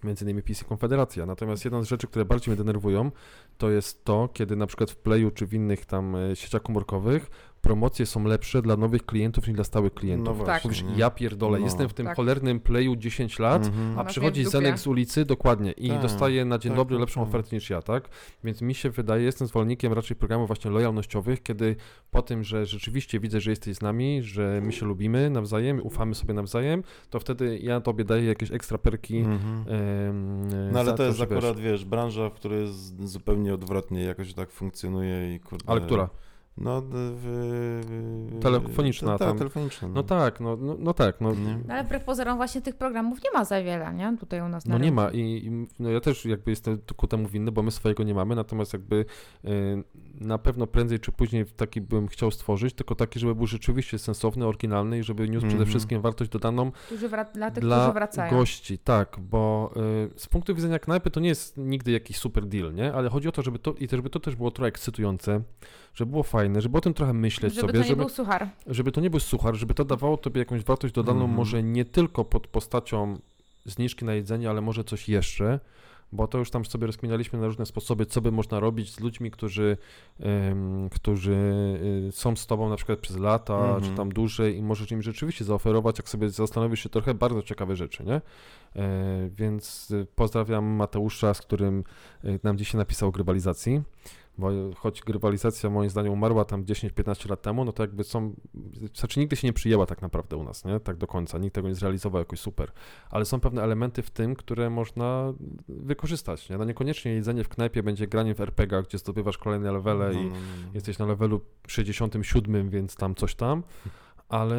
między innymi PiS i Konfederacja. Natomiast jedna z rzeczy, które bardziej mnie denerwują, to jest to, kiedy na przykład w Playu czy w innych tam e, sieciach komórkowych promocje są lepsze dla nowych klientów niż dla stałych klientów. No właśnie, Mówisz, nie? ja pierdolę, No. jestem w tym Tak. cholernym Playu dziesięć lat, Mhm. a Ma przychodzi mnie w dupie. Zenek z ulicy, dokładnie, i Tak, dostaje na dzień tak, dobry tak, lepszą tak. ofertę niż ja, tak? Więc mi się wydaje, jestem zwolennikiem raczej programów właśnie lojalnościowych, kiedy po tym, że rzeczywiście widzę, że jesteś z nami, że my się lubimy nawzajem, ufamy sobie nawzajem, to wtedy ja tobie daję jakieś ekstra perki. Mhm. em, No ale za to jest że wiesz- akurat, wiesz, branża, w której jest zupełnie odwrotnie, jakoś tak funkcjonuje i kurde... Ale która? No, w, w, Telefoniczna Ta, tam. telefoniczna. No tak, no, no, no tak, no, Nie? No ale wbrew pozorom właśnie tych programów nie ma za wiele, nie? Tutaj u nas na no nie rynku. ma i, i no ja też jakby jestem ku temu winny, bo my swojego nie mamy, natomiast jakby y, na pewno prędzej czy później taki bym chciał stworzyć, tylko taki, żeby był rzeczywiście sensowny, oryginalny i żeby niósł przede Mhm. wszystkim wartość dodaną Którzy wra- dla tych, dla którzy wracają. gości, tak, bo y, z punktu widzenia knajpy to nie jest nigdy jakiś super deal, nie? Ale chodzi o to, żeby to i też, żeby to też było trochę ekscytujące, żeby było fajne, żeby o tym trochę myśleć Żeby sobie, to nie żeby, był suchar. żeby to nie był suchar, żeby to dawało tobie jakąś wartość dodaną, Mhm. może nie tylko pod postacią zniżki na jedzenie, ale może coś jeszcze, bo to już tam sobie rozkminialiśmy na różne sposoby, co by można robić z ludźmi, którzy, ym, którzy y, są z tobą na przykład przez lata, Mhm. czy tam dłużej i możesz im rzeczywiście zaoferować, jak sobie zastanowisz się, trochę bardzo ciekawe rzeczy, nie? E, więc y, pozdrawiam Mateusza, z którym y, nam dzisiaj napisał o grybalizacji, bo choć grybalizacja moim zdaniem umarła tam dziesięć piętnaście lat temu, no to jakby są, znaczy nigdy się nie przyjęła tak naprawdę u nas, nie? Tak do końca, nikt tego nie zrealizował jakoś super, ale są pewne elementy w tym, które można wykorzystać, nie? No niekoniecznie jedzenie w knajpie będzie granie w er pe gie a, gdzie zdobywasz kolejne levele No, i no, no, no. jesteś na levelu sześćdziesiątym siódmym, więc tam coś tam, ale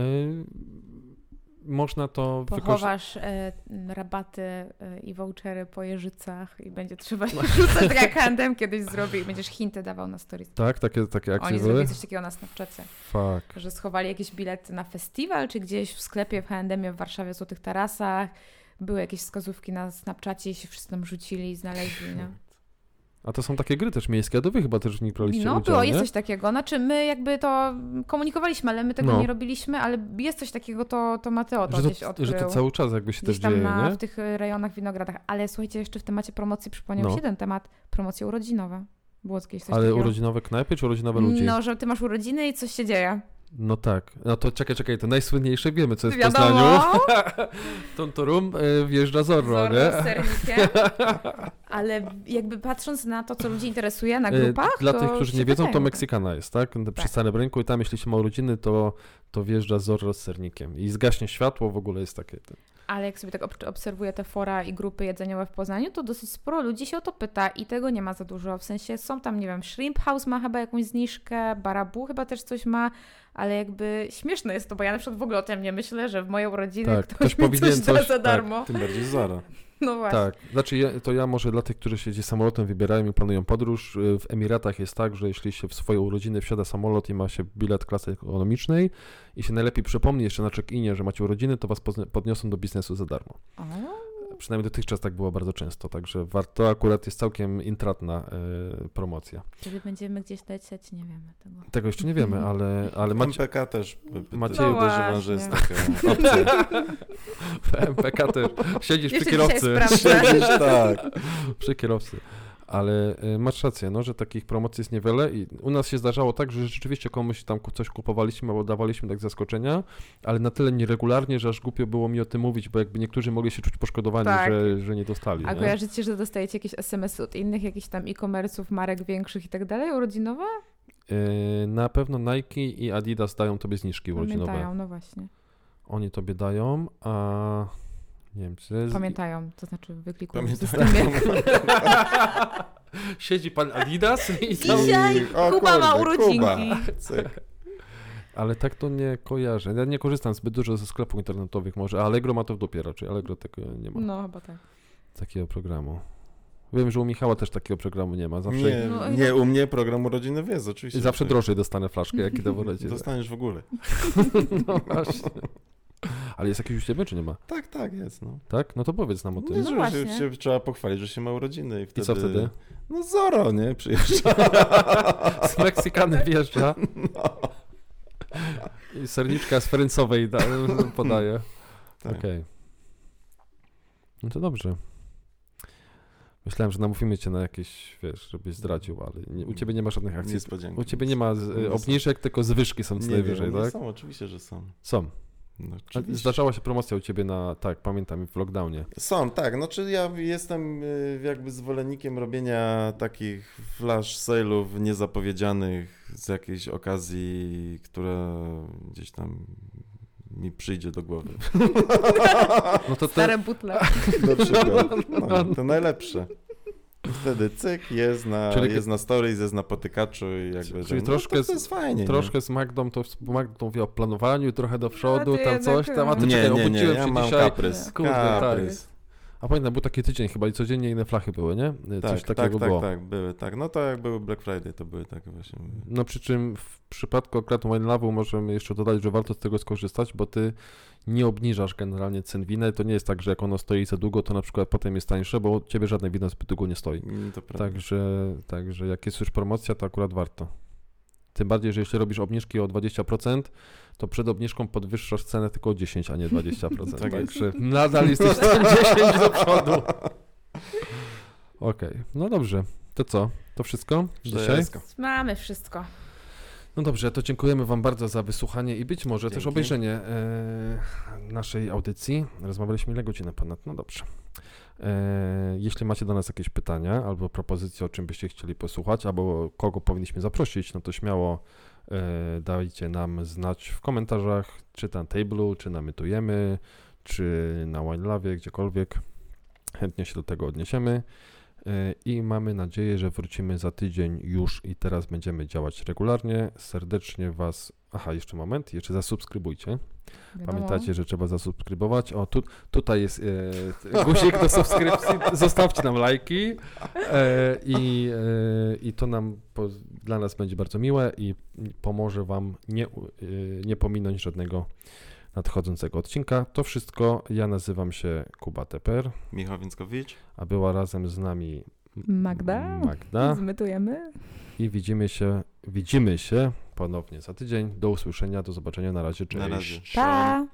można to wykorzystać. Pochowasz e, rabaty e, i vouchery po Jeżycach i będzie trzeba je rzucać, tak jak H and M kiedyś zrobił i będziesz hinty dawał na stories. Tak, takie, takie akcje Oni były? zrobili coś takiego na Snapchacie, Fuck. że schowali jakieś bilety na festiwal, czy gdzieś w sklepie w H and M w Warszawie, w Złotych Tarasach. Były jakieś wskazówki na Snapchacie i się wszyscy tam rzucili i znaleźli, nie? A to są takie gry też miejskie, a to wy chyba też w nich braliście No udział, było, nie? jest coś takiego. Znaczy my jakby to komunikowaliśmy, ale my tego No. nie robiliśmy, ale jest coś takiego, to, to Mateo to że, gdzieś to, odkrył. że to cały czas jakby się Gdzieś też tam dzieje, na, nie? w tych rejonach winogradach. Ale słuchajcie, jeszcze w temacie promocji przypomniał No. się jeden temat. Promocje urodzinowe. Było kiedyś coś Ale takiego. urodzinowe knajpy czy urodzinowe ludzi? No, że ty masz urodziny i coś się dzieje. No tak. No to czekaj, czekaj, to najsłynniejsze wiemy, co jest w Wiadomo. Poznaniu. Tontorum y, wjeżdża Zorro, Zorro nie? z sernikiem. Ale jakby patrząc na to, co ludzi interesuje na Y, grupach, Dla to tych, którzy się nie wiedzą, to pytają. Meksykana jest, tak? Przy Tak. Starym Rynku i tam, jeśli się ma urodziny, to, to wjeżdża Zorro z sernikiem. I zgaśnie światło, w ogóle jest takie... Ale jak sobie tak ob- obserwuję te fora i grupy jedzeniowe w Poznaniu, to dosyć sporo ludzi się o to pyta i tego nie ma za dużo. W sensie są tam, nie wiem, Shrimp House ma chyba jakąś zniżkę, Barabu chyba też coś ma, ale jakby śmieszne jest to, bo ja na przykład w ogóle o tym nie myślę, że w moje urodziny Tak, ktoś, ktoś mi powinien coś da coś- za tak. darmo. Tym bardziej Zara. No właśnie. Tak, znaczy ja, to ja może dla tych, którzy się gdzieś samolotem wybierają i planują podróż, y, w Emiratach jest tak, że jeśli się w swoje urodziny wsiada samolot i ma się bilet klasy ekonomicznej i się najlepiej przypomni jeszcze na check-inie, że macie urodziny, to was pozn- podniosą do biznesu za darmo. O, Przynajmniej dotychczas tak było bardzo często, także warto, akurat jest całkiem intratna y, promocja. kiedy będziemy gdzieś lecieć, nie wiemy tego. Tego jeszcze nie wiemy, ale, ale M macie, P K też Macie- Macie... No podejrzewam, że jest właśnie. taka opcja. w em pe ka też siedzisz Jeszcze przy dzisiaj kierowcy. sprawdzę. Siedzisz, tak. Przy kierowcy. Ale y, masz rację, no, że takich promocji jest niewiele i u nas się zdarzało tak, że rzeczywiście komuś tam ku- coś kupowaliśmy albo dawaliśmy tak z zaskoczenia, ale na tyle nieregularnie, że aż głupio było mi o tym mówić, bo jakby niektórzy mogli się czuć poszkodowani, Tak. że, że nie dostali. A nie? kojarzycie, że dostajecie jakieś es em esy od innych jakichś tam e-commerce'ów, marek większych i tak dalej, urodzinowe? Y, na pewno Nike i Adidas dają tobie zniżki urodzinowe. Pamiętają, no właśnie. Oni tobie dają, a nie wiem, czy jest... Pamiętają, to znaczy wyklikują w Pamiętają. systemie. Siedzi pan Adidas i tam... Dzisiaj O Kuba ma kurde, urodzinki. Kuba. Cyk. Ale tak to nie kojarzę. Ja nie korzystam zbyt dużo ze sklepów internetowych może, a Allegro ma to w dupie raczej. Allegro tego nie ma, No chyba tak. takiego programu. Wiem, że u Michała też takiego programu nie ma. Zawsze, Nie, No i- nie, u mnie program urodziny jest, oczywiście. zawsze że drożej dostanę flaszkę, jak idę w tak. urodziny. Dostaniesz w ogóle. No właśnie. Ale jest jakiś u ciebie, czy nie ma? Tak, tak jest, no. Tak? No to powiedz nam o Nie, tym. No że właśnie. się, się trzeba pochwalić, że się ma urodziny. I, wtedy... I co wtedy? No Zoro, nie? Przyjeżdża. Z Meksykany wjeżdża No. i serniczka z Ferencowej da, podaje. Tak. Okej. No to dobrze. Myślałem, że namówimy cię na jakieś, wiesz, żebyś zdradził, ale nie, u ciebie nie ma żadnych akcji. Niespodzianki. U ciebie nie ma z, Nie obniżek, tylko zwyżki są co Nie najwyżej, wiem, nie tak? są, oczywiście, że są. Są. No, A oczywiście. zdarzała się promocja u ciebie na, tak, pamiętam, w lockdownie. Są, tak. No, czy ja jestem y, jakby zwolennikiem robienia takich flash sale'ów niezapowiedzianych z jakiejś okazji, która gdzieś tam mi przyjdzie do głowy. No to te, Stare butle. Na przykład. No, to najlepsze. Wtedy cyk, jest na, Czyli- jest na stories, jest na potykaczu i jakby... Czyli że, troszkę no, z- to, to jest fajnie. troszkę z Magdą, to z Magdą wie o planowaniu, trochę do przodu, No ty tam jednak- coś tam, a ty nie? czekaj, Nie, nie, nie, obudziłem ja się mam dzisiaj. kaprys. Kurde, tak. kaprys. A pamiętam, był taki tydzień chyba i codziennie inne flachy były, nie? Tak, Coś tak, takiego tak, było. tak, były, tak. No to jak były Black Friday, to były takie właśnie. No przy czym w przypadku akurat Wine Love'u możemy jeszcze dodać, że warto z tego skorzystać, bo ty nie obniżasz generalnie cen wina i to nie jest tak, że jak ono stoi za długo, to na przykład potem jest tańsze, bo u ciebie żadne wino zbyt długo nie stoi. Mm, To prawda. Także, także jak jest już promocja, to akurat warto. Tym bardziej, że jeśli robisz obniżki o dwadzieścia procent, to przed obniżką podwyższasz cenę tylko o dziesięć, a nie dwadzieścia procent. Tak jest. Także nadal jesteś z tym dziesięć do przodu. Okej, no dobrze. To co? To wszystko dzisiaj? Wszystko. Mamy wszystko. No dobrze, to dziękujemy Wam bardzo za wysłuchanie i być może też Dzięki. obejrzenie e, naszej audycji. Rozmawialiśmy ile godziny ponad? No dobrze. E, jeśli macie do nas jakieś pytania albo propozycje, o czym byście chcieli posłuchać, albo kogo powinniśmy zaprosić, no to śmiało e, dajcie nam znać w komentarzach, czy na Table'u, czy na Mytujemy, czy na Wine Love'ie, gdziekolwiek. Chętnie się do tego odniesiemy. I mamy nadzieję, że wrócimy za tydzień już i teraz będziemy działać regularnie. Serdecznie Was... Aha, jeszcze moment, jeszcze zasubskrybujcie. Wiadomo. Pamiętajcie, że trzeba zasubskrybować. O, tu, tutaj jest e, guzik do subskrypcji. Zostawcie nam lajki e, i, e, i to nam po, dla nas będzie bardzo miłe i pomoże Wam nie, e, nie pominąć żadnego nadchodzącego odcinka. To wszystko. Ja nazywam się Kuba Teper, Michał Więckowicz. a była razem z nami Magda. Magda Zmytujemy. i widzimy się, widzimy się ponownie za tydzień. Do usłyszenia, do zobaczenia. Na razie, cześć. Na razie. Pa!